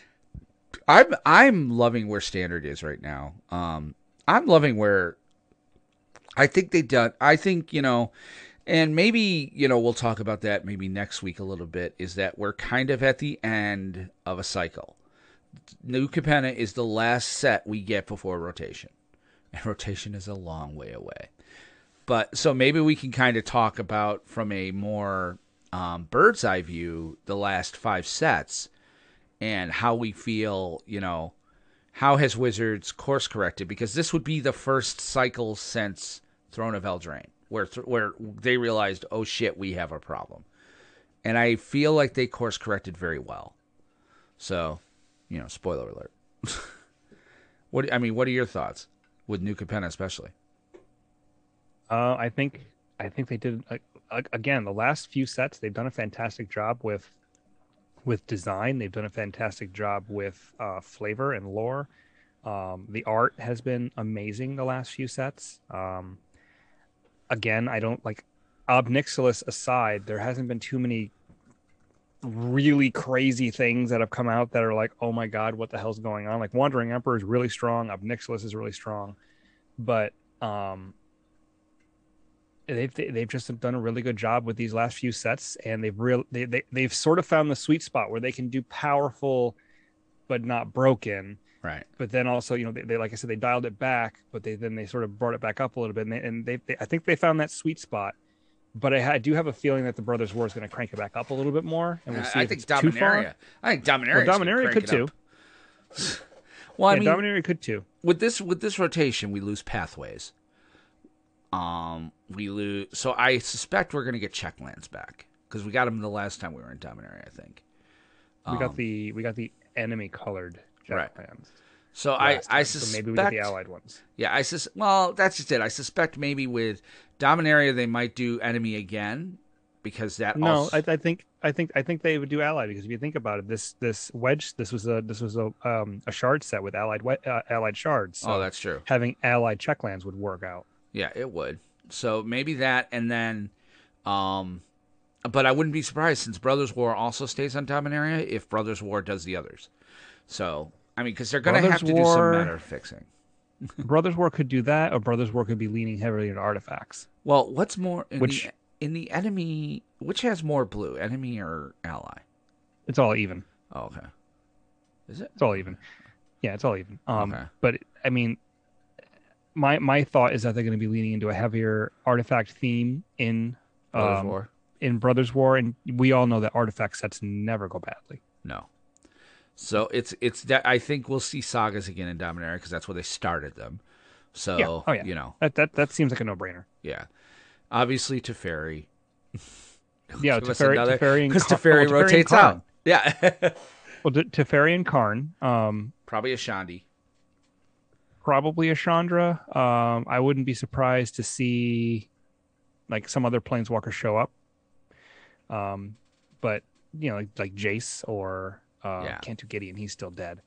I'm I'm loving where Standard is right now. Um, I'm loving where I think they done. I think you know, and maybe you know we'll talk about that maybe next week a little bit. Is that we're kind of at the end of a cycle. New Capenna is the last set we get before rotation. And rotation is a long way away. But so maybe we can kind of talk about from a more um, bird's eye view the last five sets and how we feel, you know, how has Wizards course corrected? Because this would be the first cycle since Throne of Eldraine where th- where they realized, oh shit, we have a problem. And I feel like they course corrected very well. So, you know, spoiler alert. What I mean, what are your thoughts with New Capenna especially? Uh, I think I think they did uh, uh, again the last few sets. They've done a fantastic job with with design. They've done a fantastic job with uh, flavor and lore. Um, the art has been amazing the last few sets. Um, again, I don't like Ob Nixilis aside. There hasn't been too many really crazy things that have come out that are like, oh my god, what the hell's going on? Like Wandering Emperor is really strong. Ob Nixilis is really strong, but um, they've they've just done a really good job with these last few sets, and they've real they, they they've sort of found the sweet spot where they can do powerful, but not broken. Right. But then also, you know, they, they like I said, they dialed it back, but they then they sort of brought it back up a little bit, and they, and they, they I think they found that sweet spot. But I, I do have a feeling that the Brothers War is going to crank it back up a little bit more, and we'll see I if think it's too far. Dominaria. I think Dominaria. Well, Dominaria could too. Well, I yeah, mean, Dominaria could too. with this with this rotation, we lose pathways. Um, we lose. So I suspect we're going to get checklands back because we got them the last time we were in Dominaria. I think. We Um, got the we got the enemy colored Right. plans. So I last I time, suspect. so maybe we get the allied ones. Yeah, I sus. Well, that's just it. I suspect maybe with Dominaria they might do enemy again because that. No, also... I, I think I think I think they would do allied because if you think about it, this this wedge this was a this was a um a shard set with allied we- uh, allied shards. So Oh, that's true. having allied checklands would work out. Yeah, it would. So maybe that, and then, um, but I wouldn't be surprised since Brothers War also stays on Dominaria if Brothers War does the others. So I mean, because they're going to have Brothers to do some War- meta fixing. Brothers War could do that, or Brothers War could be leaning heavily into artifacts. Well, what's more in Which- the in the enemy? Which has more blue, enemy or ally? It's all even. Oh, okay. Is it? It's all even. Yeah, it's all even. Um, Okay. But I mean, my my thought is that they're going to be leaning into a heavier artifact theme in Brothers um, War? in Brothers War, and we all know that artifact sets never go badly. No. So it's it's that I think we'll see sagas again in Dominaria because that's where they started them. So Yeah. Oh yeah. you know, That that that seems like a no brainer. yeah. Obviously Teferi. Yeah, Give us Teferi, another- Teferi, and Because Kar- Teferi oh, Teferi and rotates Karn. out. Yeah. Well, T- Teferi and Karn, um, Probably a Shandi. probably a Chandra. Um, I wouldn't be surprised to see like some other planeswalker show up. Um, but you know, like, like Jace or uh, Yeah. can't do Gideon. He's still dead.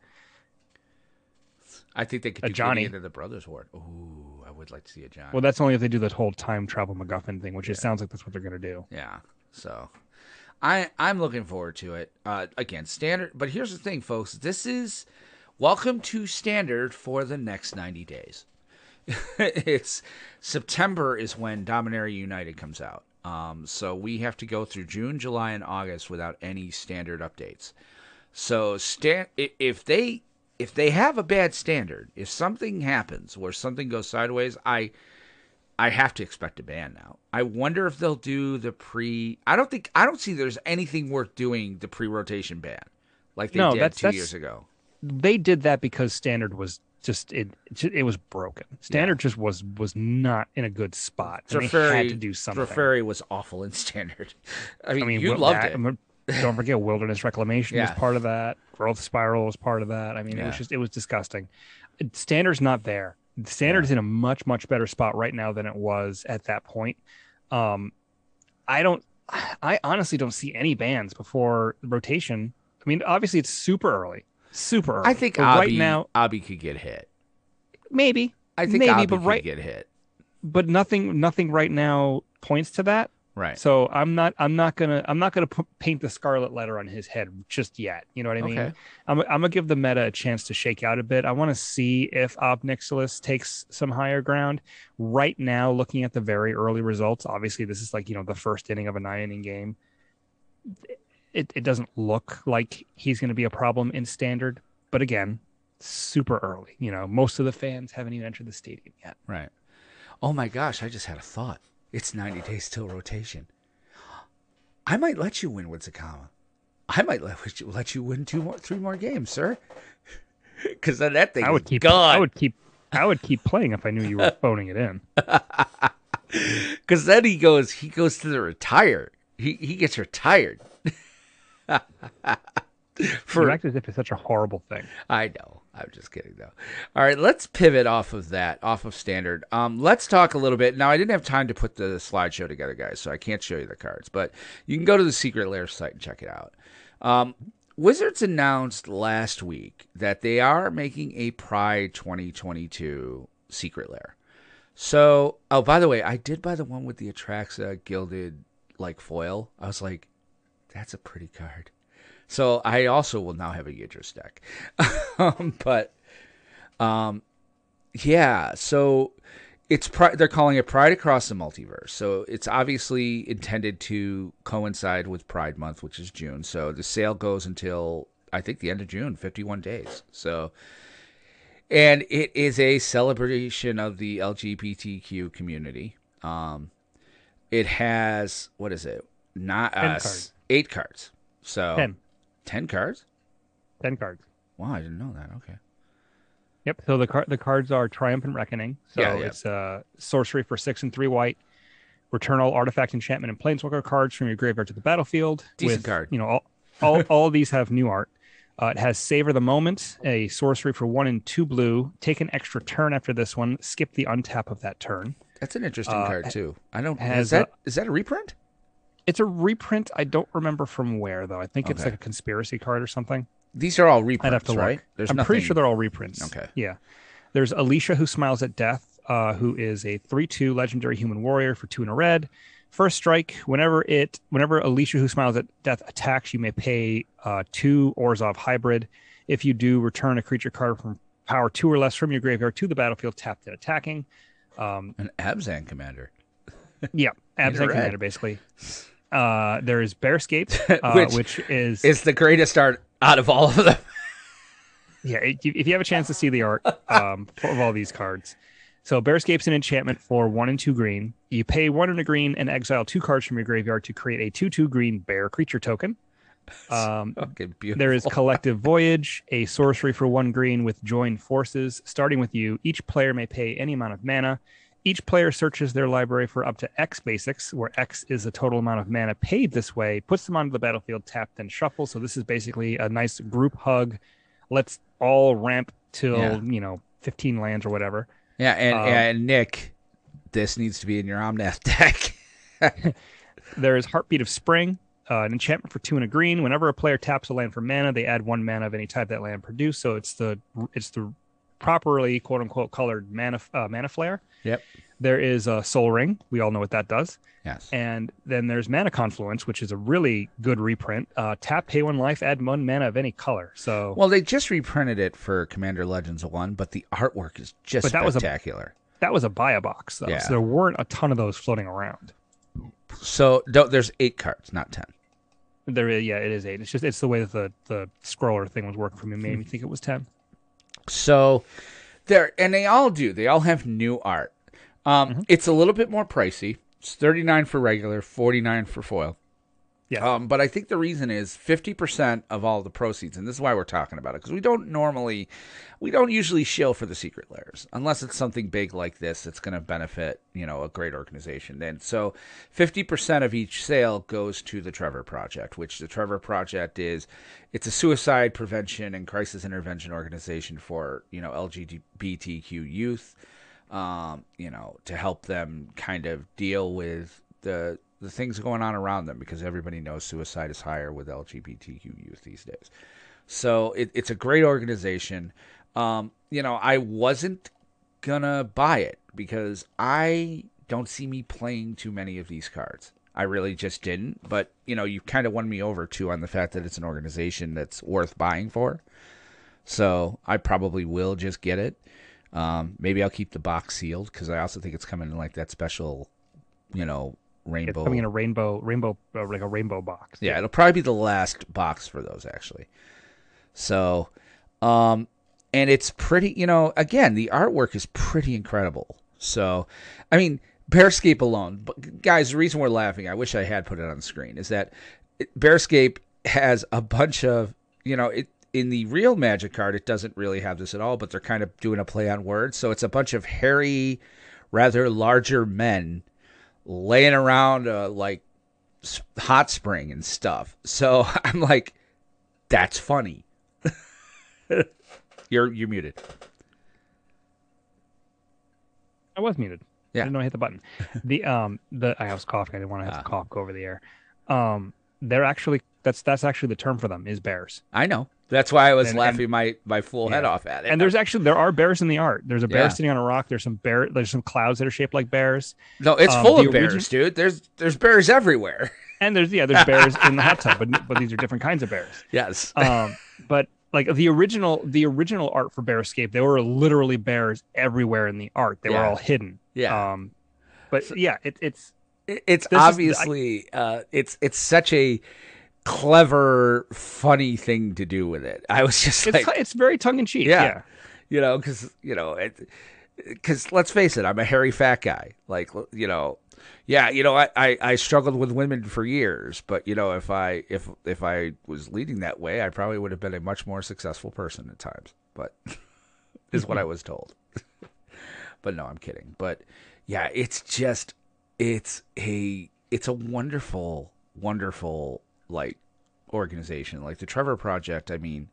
I think they could A do Johnny. Gideon in the Brothers War. Ooh, I would like to see a Johnny. Well, that's only if they do that whole time travel MacGuffin thing, which it sounds like that's what they're gonna do. Yeah. So I I'm looking forward to it. Uh again, standard, but here's the thing, folks. This is welcome to standard for the next ninety days. It's September is when Dominaria United comes out. Um so we have to go through June, July, and August without any standard updates. So stand i- if they if they have a bad standard, if something happens where something goes sideways, I I have to expect a ban now. I wonder if they'll do the pre. I don't think. I don't see there's anything worth doing the pre-rotation ban like they No, did that's- two that's- years ago. They did that because standard was just it. It was broken. Standard just was was not in a good spot. And they had to do something. Draferi was awful in standard. I mean, I mean, you Wil- loved that- it. I mean, don't forget, Wilderness Reclamation Yeah. was part of that. Growth Spiral was part of that. I mean, it was Yeah. just it was disgusting. Standard's not there. Standard's in a much much better spot right now than it was at that point. Um, I don't. I honestly don't see any bans before rotation. I mean, obviously it's super early, super early. I think But Abi, right now Abi could get hit. maybe, I think maybe, Abi but could right, get hit. but nothing, nothing right now points to that. Right. So I'm not, I'm not gonna, I'm not gonna put, paint the scarlet letter on his head just yet. You know what I mean? Okay. I'm, I'm gonna give the meta a chance to shake out a bit. I want to see if Ob Nixilis takes some higher ground. Right now, looking at the very early results, obviously this is like you know the first inning of a nine inning game. It it doesn't look like he's going to be a problem in standard, but again, super early. You know, most of the fans haven't even entered the stadium yet. Right. Oh my gosh! I just had a thought. It's ninety days till rotation. I might let you win with Zakama. I might let you let you win two more, three more games, sir. Because then that thing I would is keep. gone. I would keep. I would keep playing if I knew you were phoning it in. Because then he goes, he goes to the retire. He he gets retired. You For act as if it's such a horrible thing. I know. I'm just kidding though. All right, let's pivot off of that, off of standard. Um, let's talk a little bit. Now, I didn't have time to put the slideshow together, guys, so I can't show you the cards, but you can go to the Secret Lair site and check it out. Um, Wizards announced last week that they are making a Pride twenty twenty-two Secret Lair. So, oh, by the way, I did buy the one with the Atraxa gilded like foil. I was like, that's a pretty card. So I also will now have a Yidris deck. um, but, um, yeah, so it's pri- they're calling it Pride Across the Multiverse. So it's obviously intended to coincide with Pride Month, which is June. So the sale goes until, I think, the end of June, fifty-one days. So, and it is a celebration of the L G B T Q community. Um, it has, what is it? Not Ten uh, cards. Eight cards. So Ten. ten cards? Ten cards. Wow, I didn't know that. Okay. Yep. So the card the cards are Triumphant Reckoning. So Yeah, yeah. it's uh, sorcery for six and three white. Return all artifact, enchantment, and planeswalker cards from your graveyard to the battlefield. Decent with, card. You know, all all, all of these have new art. Uh, it has Savor the Moment, a sorcery for one and two blue. Take an extra turn after this one. Skip the untap of that turn. That's an interesting Uh, card too. I don't has is that a- is that a reprint? It's a reprint. I don't remember from where though. I think it's Okay. like a conspiracy card or something. These are all reprints, I'd have to look. right? There's I'm nothing... pretty sure they're all reprints. Okay. Yeah. There's Alicia Who Smiles at Death, uh, who is a three two legendary human warrior for two and a red. First strike, whenever it whenever Alicia Who Smiles at Death attacks, you may pay uh, two Orzhov hybrid. If you do, return a creature card from power two or less from your graveyard to the battlefield, tapped and attacking. Um, An Abzan commander. yeah, Absent red. Commander, basically. Uh, there is Bearscape, uh, Which which, is It's the greatest art out of all of them. yeah. If you if you have a chance to see the art um, of all these cards, so Bearscape's an enchantment for one and two green. You pay one and a green and exile two cards from your graveyard to create a two two green bear creature token. Um, Fucking beautiful. There is Collective Voyage, a sorcery for one green with joined forces. Starting with you, each player may pay any amount of mana. Each player searches their library for up to X basics, where X is the total amount of mana paid this way, puts them onto the battlefield, tap, then shuffle. So this is basically a nice group hug. Let's all ramp till, Yeah. you know, fifteen lands or whatever. Yeah, and, Um, and Nick, this needs to be in your Omnath deck. There is Heartbeat of Spring, uh, an enchantment for two and a green. Whenever a player taps a land for mana, they add one mana of any type that land produced. So it's the it's the properly quote unquote colored mana uh, mana flare. Yep. There is a Soul Ring. We all know what that does. Yes. And then there's Mana Confluence, which is a really good reprint. Uh, tap, pay one life, add one mana of any color. So Well, they just reprinted it for Commander Legends one, but the artwork is just But that was a- spectacular. that was a buy a box, though. Yeah. So there weren't a ton of those floating around. So don't, there's eight cards, not ten. There, is, yeah, it is eight. It's just it's the way that the the scroller thing was working for me made me think it was ten. So there, and they all do. They all have new art. Um, Mm-hmm. It's a little bit more pricey. It's thirty-nine for regular, forty-nine for foil. Yeah. Um, but I think the reason is fifty percent of all the proceeds, and this is why we're talking about it, because we don't normally, we don't usually shill for the secret layers unless it's something big like this that's going to benefit, you know, a great organization. And so fifty percent of each sale goes to the Trevor Project, which the Trevor Project is, it's a suicide prevention and crisis intervention organization for, you know, L G B T Q youth, um, you know, to help them kind of deal with the the things going on around them, because everybody knows suicide is higher with L G B T Q youth these days. So it, it's a great organization. Um, you know, I wasn't gonna buy it because I don't see me playing too many of these cards. I really just didn't. But, you know, you kind of won me over too on the fact that it's an organization that's worth buying for. So I probably will just get it. Um, maybe I'll keep the box sealed because I also think it's coming in like that special, you know, rainbow. It's coming in a rainbow, rainbow, uh, like a rainbow box. Yeah, it'll probably be the last box for those, actually. So, um, and it's pretty, you know, again, the artwork is pretty incredible. So, I mean, Bearscape alone, but guys, the reason we're laughing, I wish I had put it on the screen, is that it, Bearscape has a bunch of, you know, it in the real Magic card, it doesn't really have this at all, but they're kind of doing a play on words. So it's a bunch of hairy, rather larger men laying around uh, like hot spring and stuff. So I'm like, that's funny. you're you're muted. I was muted. Yeah. I didn't know I hit the button. The um the I was coughing. I didn't want to have Ah. to cough go over the air. Um, they're actually that's that's actually the term for them is bears. I know. That's why I was And- laughing and- my my full head Yeah. off at it. And there's actually there are bears in the art. There's a bear Yeah. sitting on a rock. There's some bear. There's some clouds that are shaped like bears. no, it's um, full the of bears, origi- dude. There's there's bears everywhere. And there's yeah, there's bears in the hot tub, but but these are different kinds of bears. Yes. Um, but like the original the original art for Bearscape, there were literally bears everywhere in the art. They were Yeah. all hidden. Yeah. Um, but yeah, it, it's It- it's this is- obviously uh, it's it's such a clever, funny thing to do with it. I was just it's like, it's very tongue in cheek. Yeah. Yeah. you know, because you know, because let's face it, I'm a hairy fat guy. Like, you know, yeah, you know, I, I I struggled with women for years, but you know, if I if if I was leading that way, I probably would have been a much more successful person at times. But is what I was told. But no, I'm kidding. But yeah, it's just it's a it's a wonderful, wonderful like organization. Like the Trevor Project, I mean,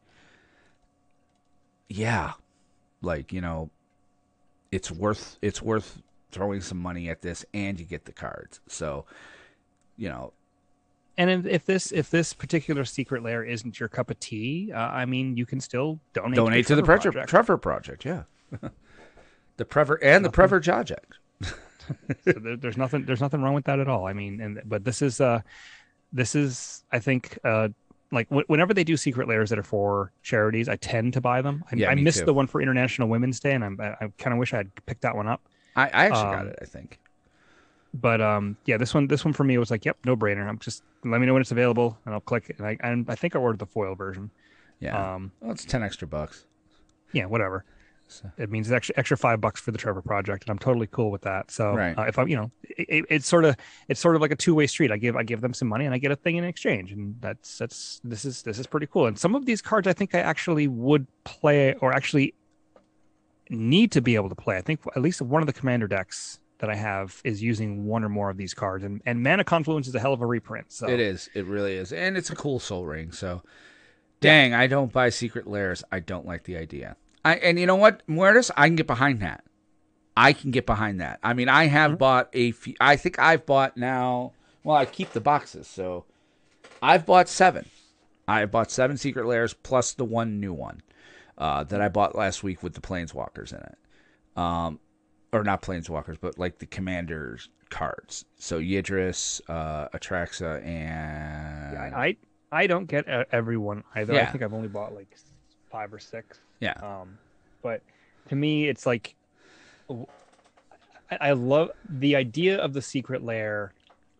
yeah. Like, you know, it's worth it's worth throwing some money at this and you get the cards. So, you know, And if, if this if this particular secret layer isn't your cup of tea, uh, I mean, you can still donate. donate to the Trevor Trevor Project. Trevor Project, yeah. the Trevor and the Trevor Project. So there, there's nothing there's nothing wrong with that at all. I mean, and but this is uh this is I think uh like w- whenever they do secret layers that are for charities, I tend to buy them. I, Yeah, I me missed too. the one for International Women's Day, and I'm, I, I kind of wish I had picked that one up. I, I actually got Um, it, I think. but um, yeah, this one this one for me was like, yep, no brainer. I'm just let me know when it's available, and I'll click. And I and I think I ordered the foil version. Yeah. Um, Well, it's ten extra bucks. yeah, whatever. So, It means extra extra five bucks for the Trevor Project, and I'm totally cool with that. So Right. uh, if I'm, you know, it, it- it's sort of it's sort of like a two way street. I give I give them some money, and I get a thing in exchange, and that's that's this is this is pretty cool. And some of these cards, I think I actually would play, or actually need to be able to play. I think at least one of the commander decks that I have is using one or more of these cards, and and Mana Confluence is a hell of a reprint. So It is. It really is. And it's a cool soul ring. So, dang, I don't buy secret lairs. I don't like the idea. I And you know what, Muertes? I can get behind that. I can get behind that. I mean, I have Mhm. bought a few. I think I've bought now. Well, I keep the boxes. So, I've bought seven. I have bought seven secret lairs plus the one new one uh, that I bought last week with the planeswalkers in it. Um, or not planeswalkers, but like the commanders cards. So Yidris, uh, Atraxa, and Yeah, I I I don't get e- everyone either. I Yeah. think I've only bought like five or six. yeah, Um, but to me, it's like w- I, I love the idea of the secret lair.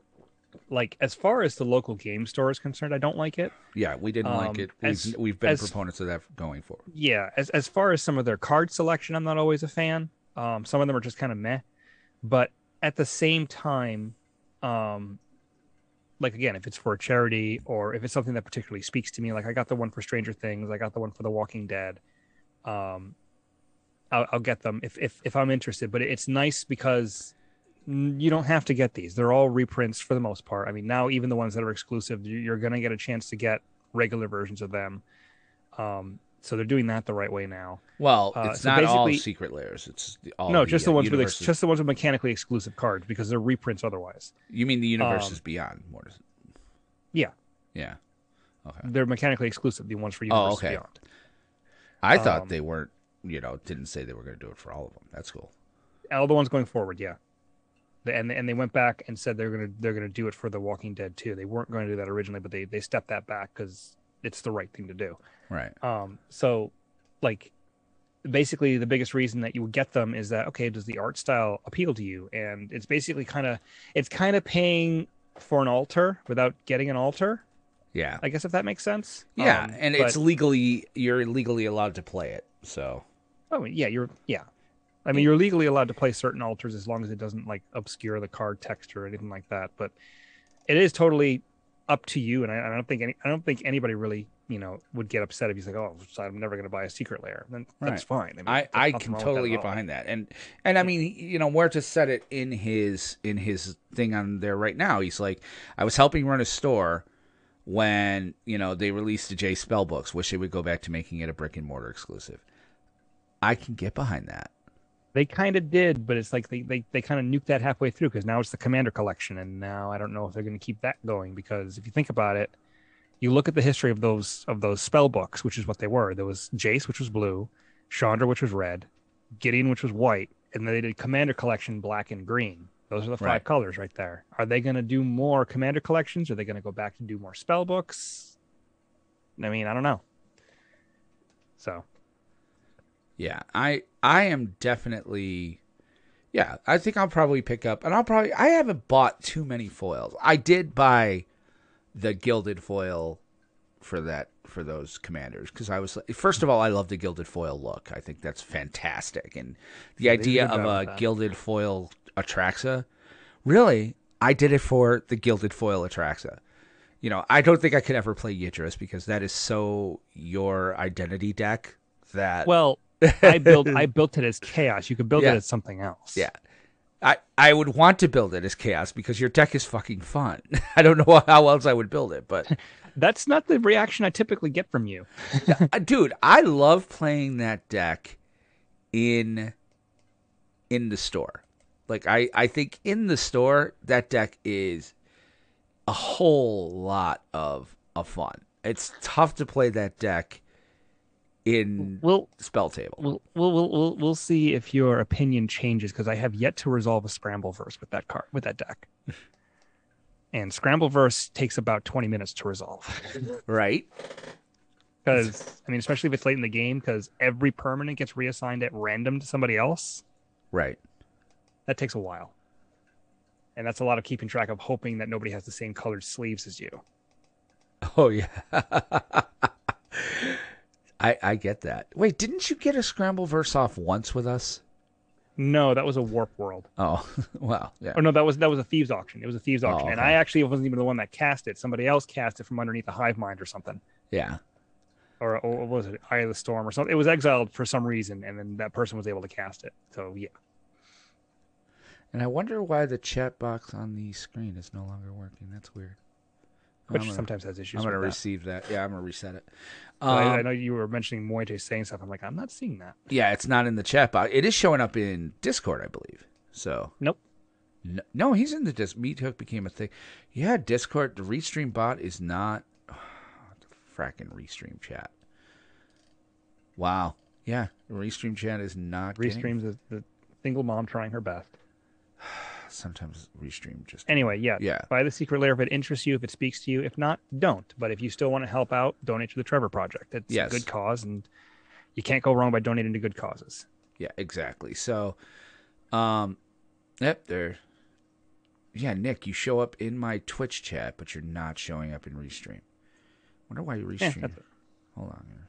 Like as far as the local game store is concerned, I don't like it. yeah. We didn't like Um, it. We've, as- we've been as- proponents of that going forward. Yeah, as as far as some of their card selection, I'm not always a fan. Um, some of them are just kind of meh. But at the same time, um, like again, if it's for a charity or if it's something that particularly speaks to me, like I got the one for Stranger Things, I got the one for The Walking Dead. Um, I'll, I'll get them if, if if I'm interested. But it's nice because n- you don't have to get these; they're all reprints for the most part. I mean, now even the ones that are exclusive, you- you're gonna get a chance to get regular versions of them. Um, so they're doing that the right way now. Well, Uh, it's so not all basically- secret lairs. It's the- all no, the, just the uh, ones with ex- universes. just the ones with mechanically exclusive cards because they're reprints otherwise. You mean the universe um, is beyond? What is it? Yeah, Yeah. Okay. they're mechanically exclusive. The ones for Oh, Universe okay. Beyond. I thought um, they weren't. You know, didn't say they were going to do it for all of them. That's cool. All the ones going forward, yeah. The, and and they went back and said they're gonna they're gonna do it for The Walking Dead too. They weren't going to do that originally, but they they stepped that back because it's the right thing to do. Right. Um, so like basically the biggest reason that you would get them is that okay, does the art style appeal to you? And it's basically kind of it's kind of paying for an altar without getting an altar. Yeah. I guess if that makes sense. Yeah, Um, and but- it's legally you're legally allowed to play it. So Oh yeah, you're yeah. I mean, you're legally allowed to play certain altars as long as it doesn't like obscure the card text or anything like that. But it is totally up to you, and I, I don't think any I don't think anybody really you know would get upset if he's like, oh, so I'm never going to buy a secret lair. Then that's fine. I, mean, I, there's I nothing can wrong with totally that get at all. behind that, and and I mean, you know, Muertes said it in his in his thing on there right now. He's like, I was helping run a store when you know they released the J spell books. Wish they would go back to making it a brick and mortar exclusive. I can get behind that. They kind of did, but it's like they they, they kind of nuked that halfway through because now it's the Commander Collection, and now I don't know if they're going to keep that going because if you think about it, you look at the history of those of those spell books, which is what they were. There was Jace, which was blue, Chandra, which was red, Gideon, which was white, and then they did Commander Collection black and green. Those are the five Right. colors right there. Are they going to do more Commander Collections? Are they going to go back to do more spell books? I mean, I don't know. So Yeah, I I am definitely. Yeah, I think I'll probably pick up, and I'll probably. I haven't bought too many foils. I did buy the gilded foil for that for those commanders because I was first of all I love the gilded foil look. I think that's fantastic, and the Yeah, they did a idea good of job with a that. gilded foil Atraxa. Really, I did it for the gilded foil Atraxa. You know, I don't think I could ever play Yidris because that is so your identity deck that. well, I built I built it as chaos. You could build Yeah. it as something else. Yeah. I, I would want to build it as chaos because your deck is fucking fun. I don't know how else I would build it, but That's not the reaction I typically get from you. uh, dude, I love playing that deck in in the store. Like I, I think in the store that deck is a whole lot of, of fun. It's tough to play that deck in We'll spell table. we'll we'll we'll we'll, we'll see if your opinion changes because I have yet to resolve a Scrambleverse with that card with that deck. And Scrambleverse takes about twenty minutes to resolve. Right? Because I mean, especially if it's late in the game, because every permanent gets reassigned at random to somebody else. Right. That takes a while. and that's a lot of keeping track of hoping that nobody has the same colored sleeves as you. Oh yeah. I I get that. Wait, didn't you get a Scramble verse off once with us? No, that was a Warp World. Oh, well, yeah. Oh no, that was that was a Thieves auction. It was a Thieves auction, Oh, and okay. I actually wasn't even the one that cast it. Somebody else cast it from underneath a hive mind or something, Yeah. or, or what was it Eye of the Storm or something? It was exiled for some reason, and then that person was able to cast it. So yeah, And I wonder why the chat box on the screen is no longer working. That's weird. which I'm gonna- sometimes has issues. I'm going to with that. receive that. Yeah, I'm going to reset it. Well, I, I Um, know you were mentioning Moite saying stuff. I'm like, I'm not seeing that. yeah, it's not in the chat box. It is showing up in Discord, I believe. So Nope. no, no he's in the Dis. Meat Hook became a thing. Yeah, Discord. The Restream bot is not. Oh, the fracking Restream chat. Wow. Yeah, the Restream chat is not. getting- Restreams is the single mom trying her best. Sometimes Restream just. Anyway, yeah, Yeah. buy the secret layer if it interests you, if it speaks to you. If not, don't. But if you still want to help out, donate to the Trevor Project. It's Yes. a good cause, and you can't go wrong by donating to good causes. Yeah, exactly. So, um, yep, there. Yeah, Nick, you show up in my Twitch chat, but you're not showing up in Restream. Wonder why you Restream. that's it. Hold on here.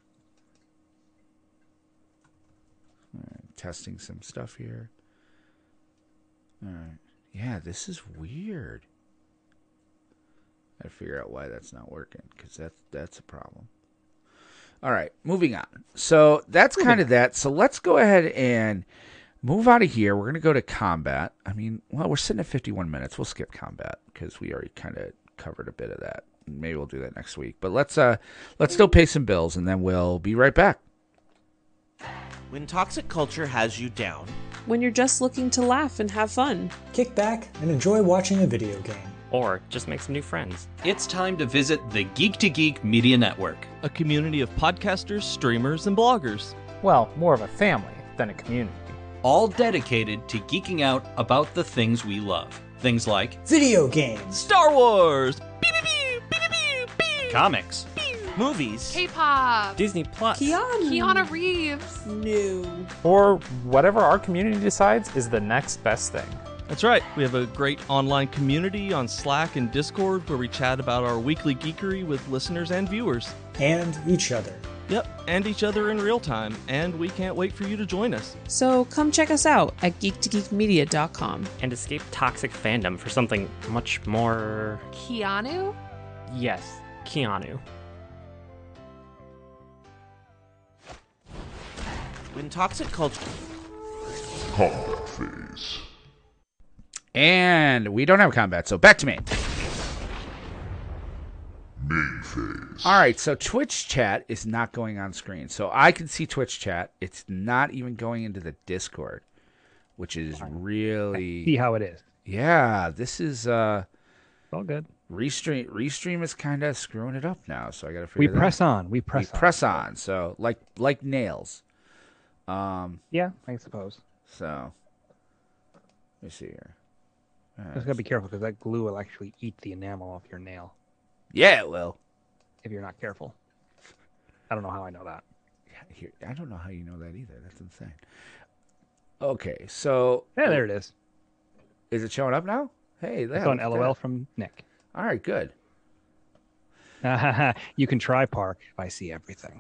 All right, testing some stuff here. All right. Yeah, this is weird. Gotta figure out why that's not working, because that's that's a problem. All right, moving on. So that's kind of that. So let's go ahead and move out of here. We're going to go to combat. I mean, well, we're sitting at fifty-one minutes. We'll skip combat because we already kind of covered a bit of that. Maybe we'll do that next week. But let's uh let's still pay some bills, and then we'll be right back. When toxic culture has you down, When you're just looking to laugh and have fun. Kick back and enjoy watching a video game. Or just make some new friends. It's time to visit the Geek to Geek Media Network. A community of podcasters, streamers, and bloggers. Well, more of a family than a community. All dedicated to geeking out about the things we love. Things like Video games, Star Wars, comics, movies, K-pop, Disney Plus. Keanu. Keanu Reeves. New. Or whatever our community decides is the next best thing. That's right, we have a great online community on Slack and Discord where we chat about our weekly geekery with listeners and viewers. and each other. Yep, and each other in real time, and we can't wait for you to join us. So come check us out at geek to geek media dot com. And escape toxic fandom for something much more. Keanu? Yes, Keanu. when toxic culture. Combat phase. And we don't have combat, so back to me. Main phase. All right, so Twitch chat is not going on screen. So I can see Twitch chat. It's not even going into the Discord, which is really... See how it is. Yeah, this is... uh It's all good. Restream Restream is kind of screwing it up now, so I got to figure We that press out. on. We press we on. press on. So like like nails. Um, Yeah, I suppose. so let me see here. All right. Just gotta be careful because that glue will actually eat the enamel off your nail Yeah, it will. if you're not careful. I don't know how I know that. Yeah, here, I don't know how you know that either. That's insane. Okay, so Yeah, there it is. is it showing up now? Hey, That's yeah, on look at LOL that. from Nick. All right, good. You can try Park if I see everything.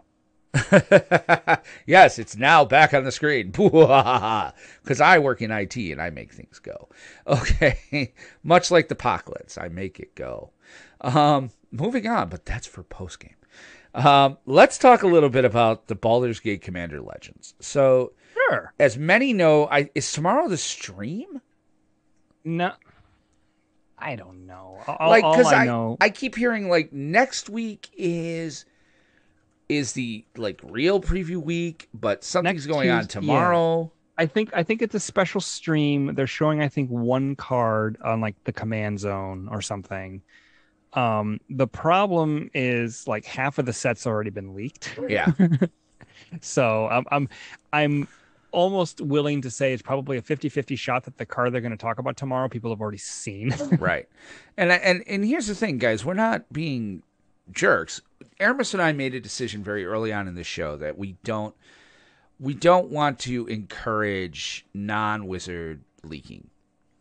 Yes, it's now back on the screen. Because I work in I T and I make things go. Okay. Much like the Apocalypse, I make it go. Um, moving on, but that's for post game. Um, let's talk a little bit about the Baldur's Gate Commander Legends. So, Sure. as many know, I is tomorrow the stream? No. I don't know. All, like, all because I I, know. I keep hearing like next week is is the like real preview week, but something's Next going on Tuesday- tomorrow. I think I think it's a special stream. They're showing I think one card on like the command zone or something. Um, the problem is like half of the set's already been leaked. Yeah. So I'm I'm I'm almost willing to say it's probably a fifty-fifty shot that the card they're going to talk about tomorrow people have already seen. Right. And and and here's the thing, guys, we're not being jerks. Aramis and I made a decision very early on in the show that we don't we don't want to encourage non-wizard leaking.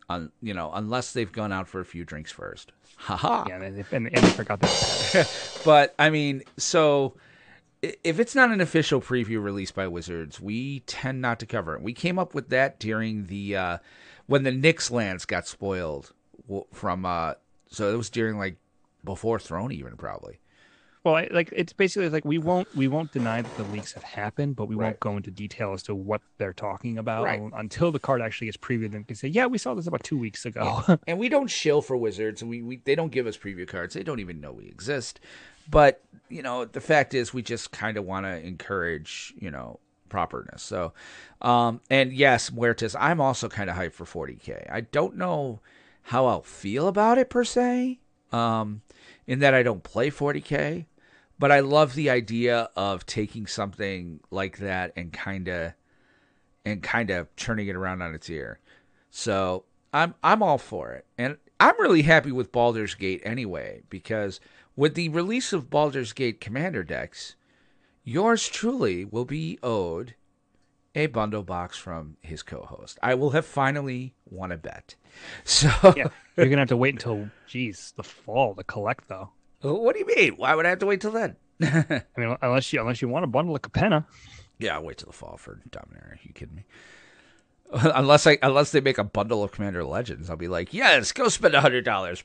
on you know, unless they've gone out for a few drinks first. Haha. Yeah, and, and, and they forgot that. But I mean, so if it's not an official preview released by Wizards, we tend not to cover it. We came up with that during the uh, when the Knicks lands got spoiled from. Uh, so it was during like before Throne even probably. Well, I, like it's basically like we won't we won't deny that the leaks have happened, but we Right. won't go into detail as to what they're talking about Right. until the card actually gets previewed. And can say, yeah, we saw this about two weeks ago. And we don't shill for Wizards. We, we they don't give us preview cards. They don't even know we exist. But you know, the fact is, we just kind of want to encourage you know properness. So, um, and yes, Muertes, I'm also kind of hyped for forty K. I don't know how I'll feel about it per se, um, in that I don't play forty K. But I love the idea of taking something like that and kind of and kind of turning it around on its ear. So I'm I'm all for it, and I'm really happy with Baldur's Gate anyway, because with the release of Baldur's Gate Commander decks, yours truly will be owed a bundle box from his co-host. I will have finally won a bet. So yeah, you're gonna have to wait until geez the fall to collect though. What do you mean? Why would I have to wait till then? I mean, unless you unless you want a bundle of Capenna. Yeah, I'll wait till the fall for Dominaria. Are you kidding me? unless I unless they make a bundle of Commander Legends, I'll be like, yes, go spend a hundred dollars.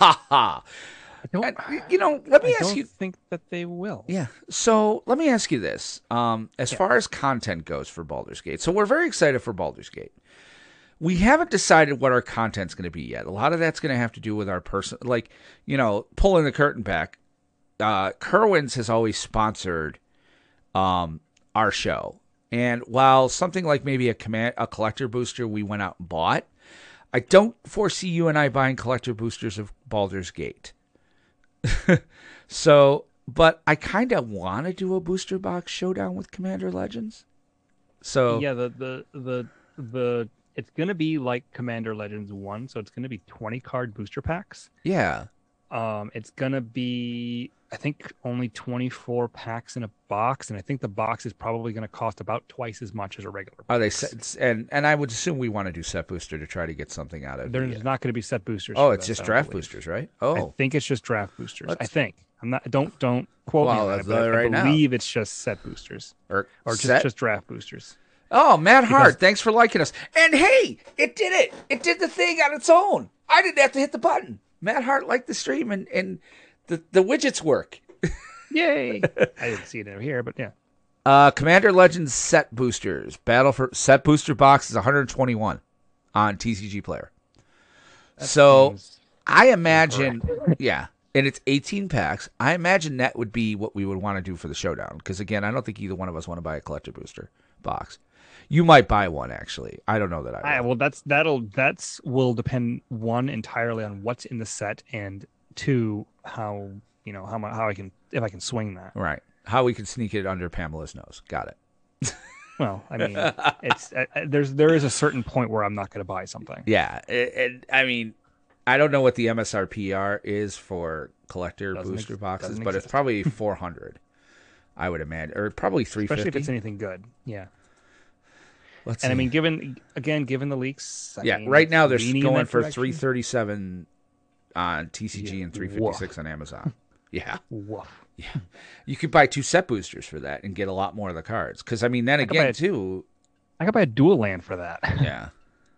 You know, let me I ask don't you. think that they will. Yeah. So let me ask you this: um, as Yeah. far as content goes for Baldur's Gate, so we're very excited for Baldur's Gate. We haven't decided what our content's going to be yet. A lot of that's going to have to do with our person, like you know, pulling the curtain back. Uh, Kerwin's has always sponsored um, our show, and while something like maybe a command, a collector booster, we went out and bought. I don't foresee you and I buying collector boosters of Baldur's Gate. So, but I kind of want to do a booster box showdown with Commander Legends. So yeah, the the the the it's gonna be like Commander Legends one, so it's gonna be twenty card booster packs. yeah, Um, it's gonna be I think only twenty-four packs in a box, and I think the box is probably gonna cost about twice as much as a regular box. are they set? And and I would assume we want to do set booster to try to get something out of There's it. not going to be set boosters. Oh, for it's this, just I don't draft believe. boosters, right? I Oh, think it's just draft boosters. I Let's- think I'm not. Don't don't quote Well, me on let's it, but do it I right now. believe it's just set boosters or, or just set? just draft boosters. Oh, Matt Hart, Because- thanks for liking us. And hey, it did it. It did the thing on its own. I didn't have to hit the button. Matt Hart liked the stream, and and the the widgets work. Yay! I didn't see it over here, but yeah. Uh, Commander Legends set boosters. Battle for set booster box is one hundred twenty-one on T C G Player. So seems I imagine, yeah, and it's eighteen packs. I imagine that would be what we would want to do for the showdown. Because again, I don't think either one of us want to buy a collector booster box. You might buy one actually. I don't know that I. I, will. well, that's that'll that's will depend one entirely on what's in the set, and two how you know how mu- how I can if I can swing that. Right. How we can sneak it under Pamela's nose. Got it. Well, I mean, it's uh, uh, there's there is a certain point where I'm not going to buy something. Yeah. And, and I mean, I don't know what the M S R P R is for collector Doesn't booster ex- boxes, doesn't but it's exist. probably four hundred. I would imagine, or probably three fifty. Especially if it's anything good. Yeah. Let's And I see. mean, given again, given the leaks, I yeah, mean, right now they're leaning in going that for direction. three thirty-seven on T C G Yeah. and three fifty-six on Amazon. Yeah. Woof. Yeah. You could buy two set boosters for that and get a lot more of the cards. Because, I mean, then I could buy again, a- too, I could buy a dual land for that. yeah.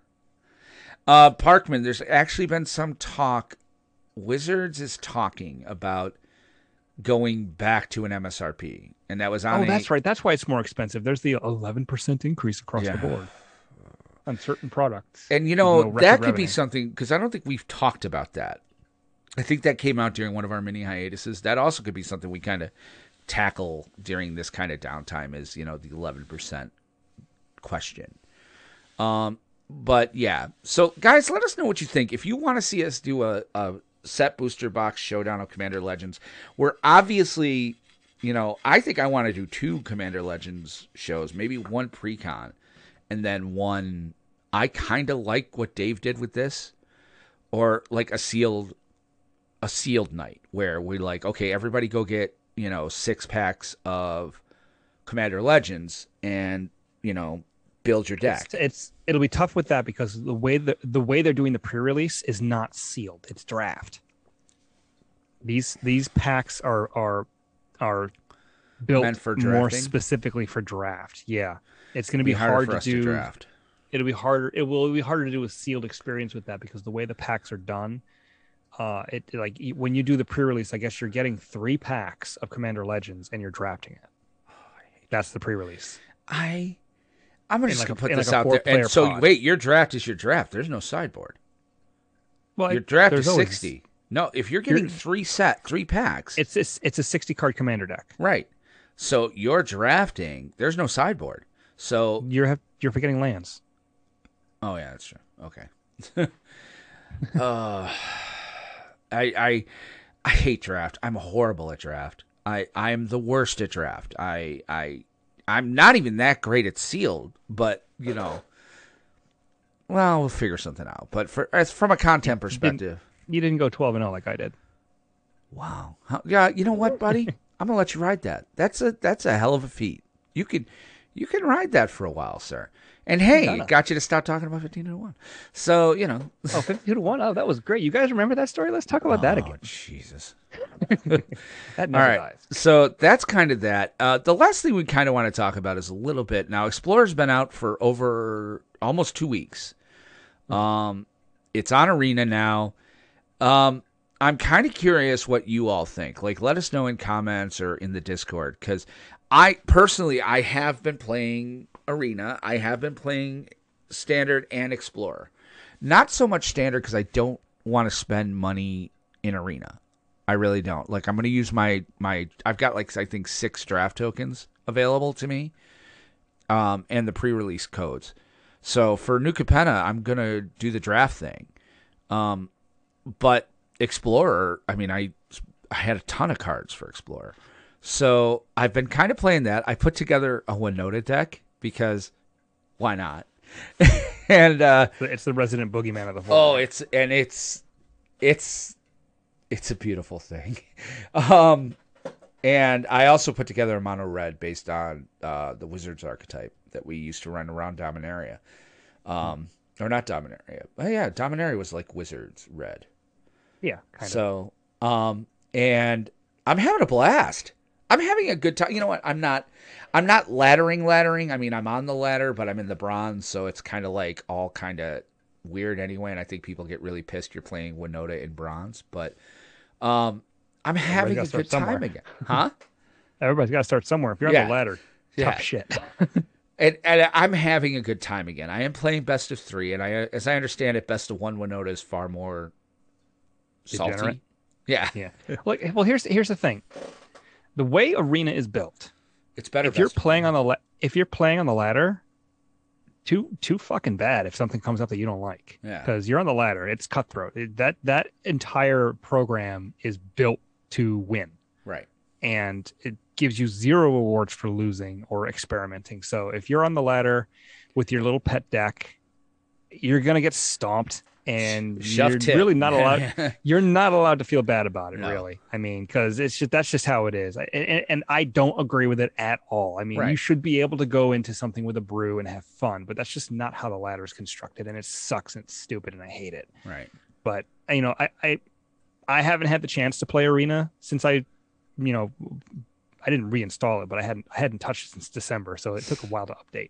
Uh, Parkman, there's actually been some talk. Wizards is talking about going back to an M S R P. And that was on Oh, a- that's right. That's why it's more expensive. There's the eleven percent increase across Yeah. the board on certain products. And, you with know, no record that could revenue. be something, because I don't think we've talked about that. I think that came out during one of our mini hiatuses. That also could be something we kind of tackle during this kind of downtime is, you know, the eleven percent question. Um, but yeah. So guys, let us know what you think. If you want to see us do a, a set booster box showdown of Commander Legends, we're obviously, you know, I think I want to do two Commander Legends shows, maybe one pre-con and then one. I kind of like what Dave did with this, or like a sealed a sealed night where we like, okay, everybody go get, you know, six packs of Commander Legends and, you know, build your deck. It's, it's it'll be tough with that because the way the the way they're doing the pre-release is not sealed; it's draft. These these packs are are are built Meant for more drafting? specifically for draft. Yeah, it's going to be, Be harder hard for to us to do. draft. It'll be harder. It will be harder to do a sealed experience with that because the way the packs are done, uh, it like y- when you do the pre-release, I guess you're getting three packs of Commander Legends and you're drafting it. That's the pre-release. I, I'm just In like gonna a- put in this like a out there. four-player And so, pod. wait, your draft is your draft. There's no sideboard. Well, Your draft there's is always- sixty. No, if you're getting You're- three set, three packs, It's it's it's a sixty card Commander deck. right. So you're drafting. There's no sideboard. So You're have you're forgetting lands. oh yeah, that's true. Okay. uh, I I I hate draft. I'm horrible at draft. I I'm the worst at draft. I I I'm not even that great at sealed, but you know. Well, we'll figure something out. But for as from a content perspective, You didn't go twelve and oh like I did. wow. How, yeah, you know what, buddy? I'm gonna let you ride that. That's a that's a hell of a feat. You could you can ride that for a while, sir. And hey, Gotta. it got you to stop talking about fifteen to one. So you know. Oh, fifty to one. Oh, that was great. You guys remember that story? Let's talk about that Oh, again. Jesus. That never All right. dies. So that's kind of that. Uh, the last thing we kind of want to talk about is a little bit. Now, Explorer's been out for over almost two weeks. Um, it's on Arena now. Um, I'm kind of curious what you all think. Like, let us know in comments or in the Discord, because I personally I have been playing Arena. I have been playing Standard and Explorer. Not so much Standard because I don't want to spend money in Arena. I really don't. Like, I'm going to use my my. I've got like I think six draft tokens available to me, um, and the pre-release codes. So for New Capenna, I'm gonna do the draft thing. Um, but Explorer, I mean, I I had a ton of cards for Explorer, so I've been kind of playing that. I put together a Winota deck because why not? and uh, It's the resident boogeyman of the oh, format. it's and it's it's it's a beautiful thing. um, and I also put together a mono red based on uh, the Wizards archetype that we used to run around Dominaria. Um, or not Dominaria. Oh, yeah, Dominaria was like Wizards red. Yeah, kind of. So, um, and I'm having a blast. I'm having a good time. You know what? I'm not, I'm not laddering, laddering. I mean, I'm on the ladder, but I'm in the bronze, so it's kind of like all kind of weird anyway. And I think people get really pissed you're playing Winota in bronze, but um, I'm having a gotta start good time somewhere. again, huh? Everybody's got to start somewhere. If you're Yeah. on the ladder, Yeah. tough shit. And, and I'm having a good time again. I am playing best of three, and I, as I understand it, best of one Winota is far more salty. Degenerate? Yeah, Yeah. Look, well, here's here's the thing. The way Arena is built, it's better. if you're best of playing on the la- if you're playing on the ladder, too too fucking bad if something comes up that you don't like. Yeah. Because you're on the ladder, it's cutthroat. It- that that entire program is built to win, right. and it gives you zero rewards for losing or experimenting. So if you're on the ladder with your little pet deck, you're gonna get stomped, and Shove you're tip. really not allowed. You're not allowed to feel bad about it, No. really. I mean, because it's just that's just how it is, I- and, and I don't agree with it at all. I mean, you Right. should be able to go into something with a brew and have fun, but that's just not how the ladder is constructed, and it sucks and it's stupid, and I hate it. Right. But you know, I I, I haven't had the chance to play Arena since I, you know, I didn't reinstall it, but I hadn't I hadn't touched it since December, so it took a while to update.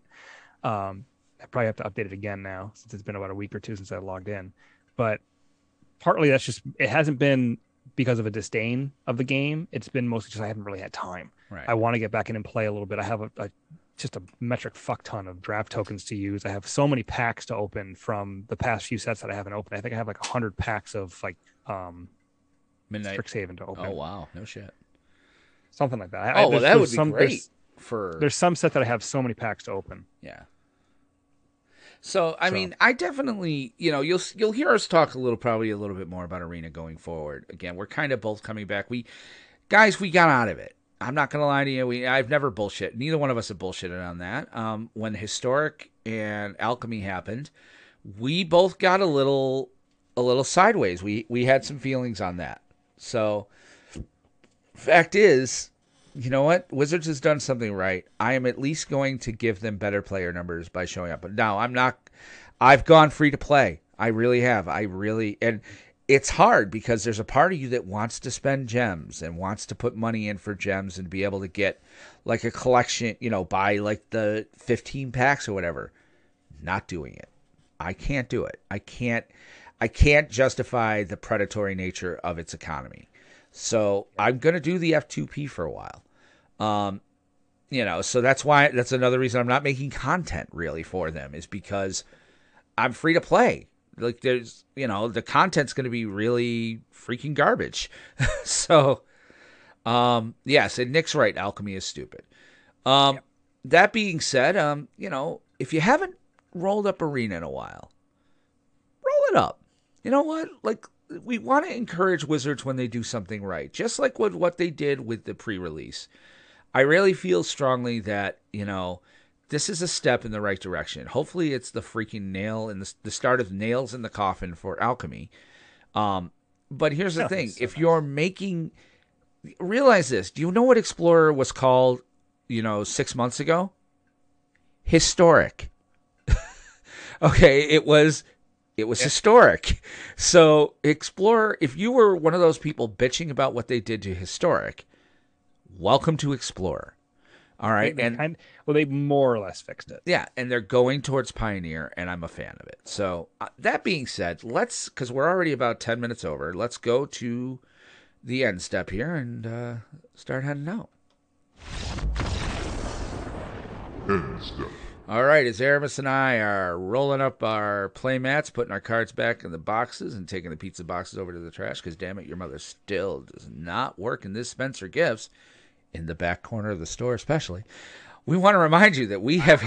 Um, I probably have to update it again now since it's been about a week or two since I logged in. But partly that's just it hasn't been because of a disdain of the game. It's been mostly just I haven't really had time. Right. I want to get back in and play a little bit. I have a, a just a metric fuck ton of draft tokens to use. I have so many packs to open from the past few sets that I haven't opened. I think I have like a hundred packs of like um Midnight. Strixhaven to open. Oh wow, no shit. Something like that. I- Oh well, there's- that there's would be some- great there's- for. There's some set that I have so many packs to open. Yeah. So I So- mean, I definitely, you know, you'll you'll hear us talk a little, probably a little bit more about Arena going forward. Again, we're kind of both coming back. We, guys, we got out of it. I'm not gonna lie to you. We I've never bullshit. Neither one of us have bullshitted on that. Um, when Historic and Alchemy happened, we both got a little a little sideways. We we had some feelings on that. So, fact is, you know what? Wizards has done something right. I am at least going to give them better player numbers by showing up. But now I'm not I've gone free to play. I really have. I really, and it's hard because there's a part of you that wants to spend gems and wants to put money in for gems and be able to get like a collection, you know, buy like the fifteen packs or whatever. Not doing it. I can't do it. I can't, I can't justify the predatory nature of its economy. So I'm going to do the F two P for a while. Um, you know, so that's why, that's another reason I'm not making content really for them, is because I'm free to play. Like there's, you know, the content's going to be really freaking garbage. so, um, yes, and Nick's right. Alchemy is stupid. Um, yep. That being said, um, you know, if you haven't rolled up Arena in a while, roll it up. You know what? Like, we want to encourage Wizards when they do something right, just like with what they did with the pre-release. I really feel strongly that, you know, this is a step in the right direction. Hopefully it's the freaking nail in the, the start of nails in the coffin for Alchemy. Um, but here's the oh, thing. So if nice. You're making... Realize this. Do you know what Explorer was called, you know, six months ago? Historic. Okay, it was... It was yeah. historic. So Explorer, if you were one of those people bitching about what they did to Historic, welcome to Explorer. All right. They, and kind, well, they more or less fixed it. Yeah. And they're going towards Pioneer, and I'm a fan of it. So uh, that being said, let's, because we're already about ten minutes over, let's go to the end step here and uh, start heading out. End step. All right, as Aramis and I are rolling up our play mats, putting our cards back in the boxes, and taking the pizza boxes over to the trash, because damn it, your mother still does not work in this Spencer Gifts, in the back corner of the store especially. We want to remind you that we have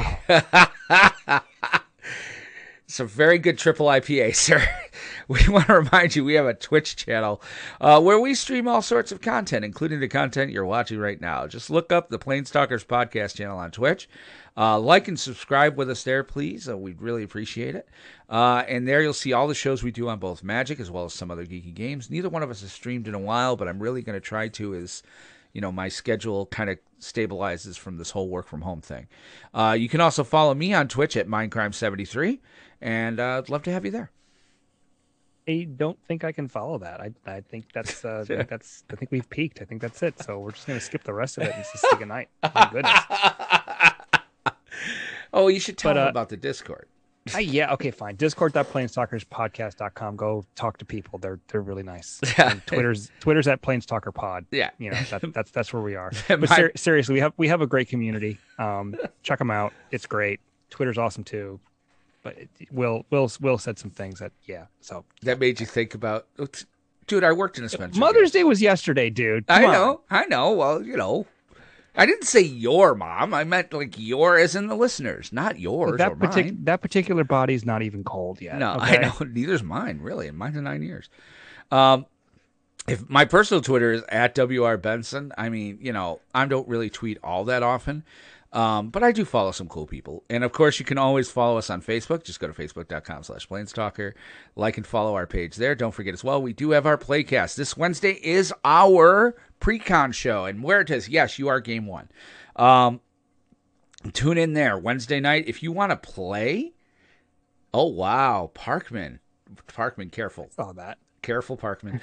some very good triple I P A, sir. We want to remind you we have a Twitch channel uh, where we stream all sorts of content, including the content you're watching right now. Just look up the Planestalkers podcast channel on Twitch. Uh, like and subscribe with us there, please. Uh, we'd really appreciate it. Uh, and there you'll see all the shows we do on both Magic as well as some other geeky games. Neither one of us has streamed in a while, but I'm really going to try to as, you know, my schedule kind of stabilizes from this whole work from home thing. Uh, you can also follow me on Twitch at Mindcrime seventy-three, and uh, I'd love to have you there. I don't think I can follow that. I I think that's uh, I think that's I think we've peaked. I think that's it. So we're just gonna skip the rest of it and just say goodnight. My goodness. Oh, you should tell but, uh, them about the Discord. uh, yeah, okay, fine. Discord dot planestalkers podcast dot com. Go talk to people. They're they're really nice. And Twitter's Twitter's at Planestalker Pod. Yeah, you know that, that's that's where we are. But ser- seriously, we have we have a great community. Um, check them out. It's great. Twitter's awesome too. But it, Will Will Will said some things that yeah. So that made you think about, dude. I worked in a Spencer. Mother's Day was yesterday, dude. Come I on. know, I know. Well, you know. I didn't say your mom. I meant like your as in the listeners, not yours that or partic- mine. That particular body's not even cold yet. No, okay? I know. Neither's mine, really. And mine's in nine years. Um, if my personal Twitter is at W R Benson. I mean, you know, I don't really tweet all that often. Um, but I do follow some cool people. And, of course, you can always follow us on Facebook. Just go to facebook.com slash Planestalker. Like and follow our page there. Don't forget as well, we do have our Playcast. This Wednesday is our pre-con show. And where it is, yes, you are game one. Um, tune in there Wednesday night. If you want to play, oh, wow, Parkman. Parkman, careful. I saw that. Careful, Parkman.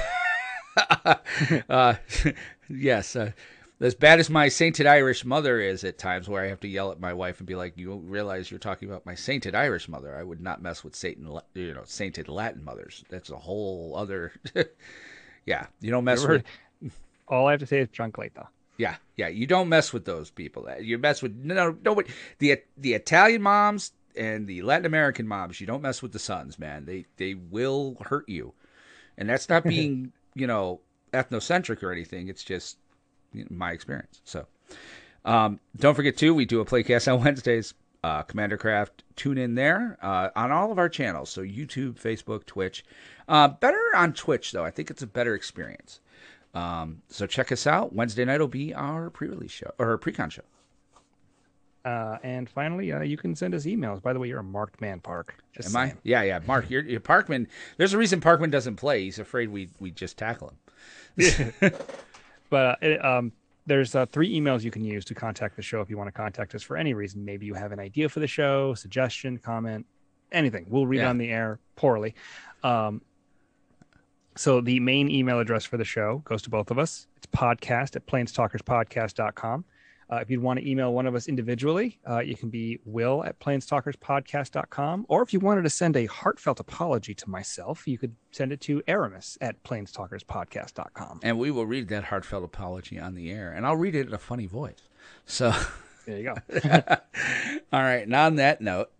uh, yes, uh, as bad as my sainted Irish mother is at times, where I have to yell at my wife and be like, "You realize you're talking about my sainted Irish mother? I would not mess with Satan, you know, sainted Latin mothers. That's a whole other." Yeah, you don't mess with. All I have to say is Chancleta. Yeah, yeah, you don't mess with those people. You mess with no, nobody. The the Italian moms and the Latin American moms. You don't mess with the sons, man. They they will hurt you, and that's not being you know ethnocentric or anything. It's just my experience. So um, don't forget, too, we do a Playcast on Wednesdays. Uh, Commander Craft, tune in there uh, on all of our channels. So YouTube, Facebook, Twitch. Uh, better on Twitch, though. I think it's a better experience. Um, so check us out. Wednesday night will be our pre-release show, or pre-con show. Uh, and finally, uh, you can send us emails. By the way, you're a marked man, Park. Just Am saying. I? Yeah, yeah. Mark, you're, you're Parkman. There's a reason Parkman doesn't play. He's afraid we we just tackle him. But uh, it, um, there's uh, three emails you can use to contact the show if you want to contact us for any reason. Maybe you have an idea for the show, suggestion, comment, anything. We'll read it Yeah. on the air poorly. Um, so the main email address for the show goes to both of us. It's podcast at planestalkerspodcast dot com. Uh, if you'd want to email one of us individually, uh, you can be will at planestalkerspodcast dot com. Or if you wanted to send a heartfelt apology to myself, you could send it to Aramis at planestalkerspodcast dot com. And we will read that heartfelt apology on the air, and I'll read it in a funny voice. So there you go. All right. And on that note,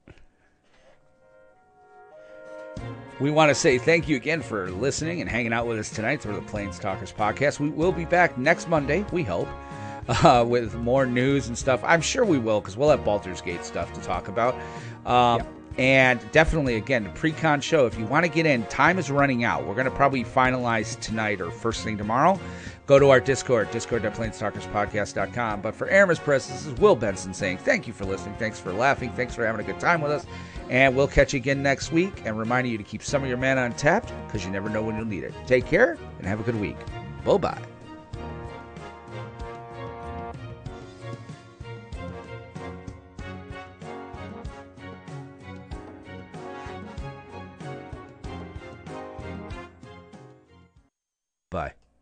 we want to say thank you again for listening and hanging out with us tonight through the Planestalkers podcast. We will be back next Monday, we hope, uh, with more news and stuff. I'm sure we will, because we'll have Baldur's Gate stuff to talk about. Um, yep. And definitely, again, the pre-con show, if you want to get in, time is running out. We're going to probably finalize tonight or first thing tomorrow. Go to our Discord, discord dot planestalkers podcast dot com. But for Aramis Press, this is Will Benson saying thank you for listening. Thanks for laughing. Thanks for having a good time with us. And we'll catch you again next week. And reminding you to keep some of your mana untapped, because you never know when you'll need it. Take care and have a good week. Bye-bye. Bye.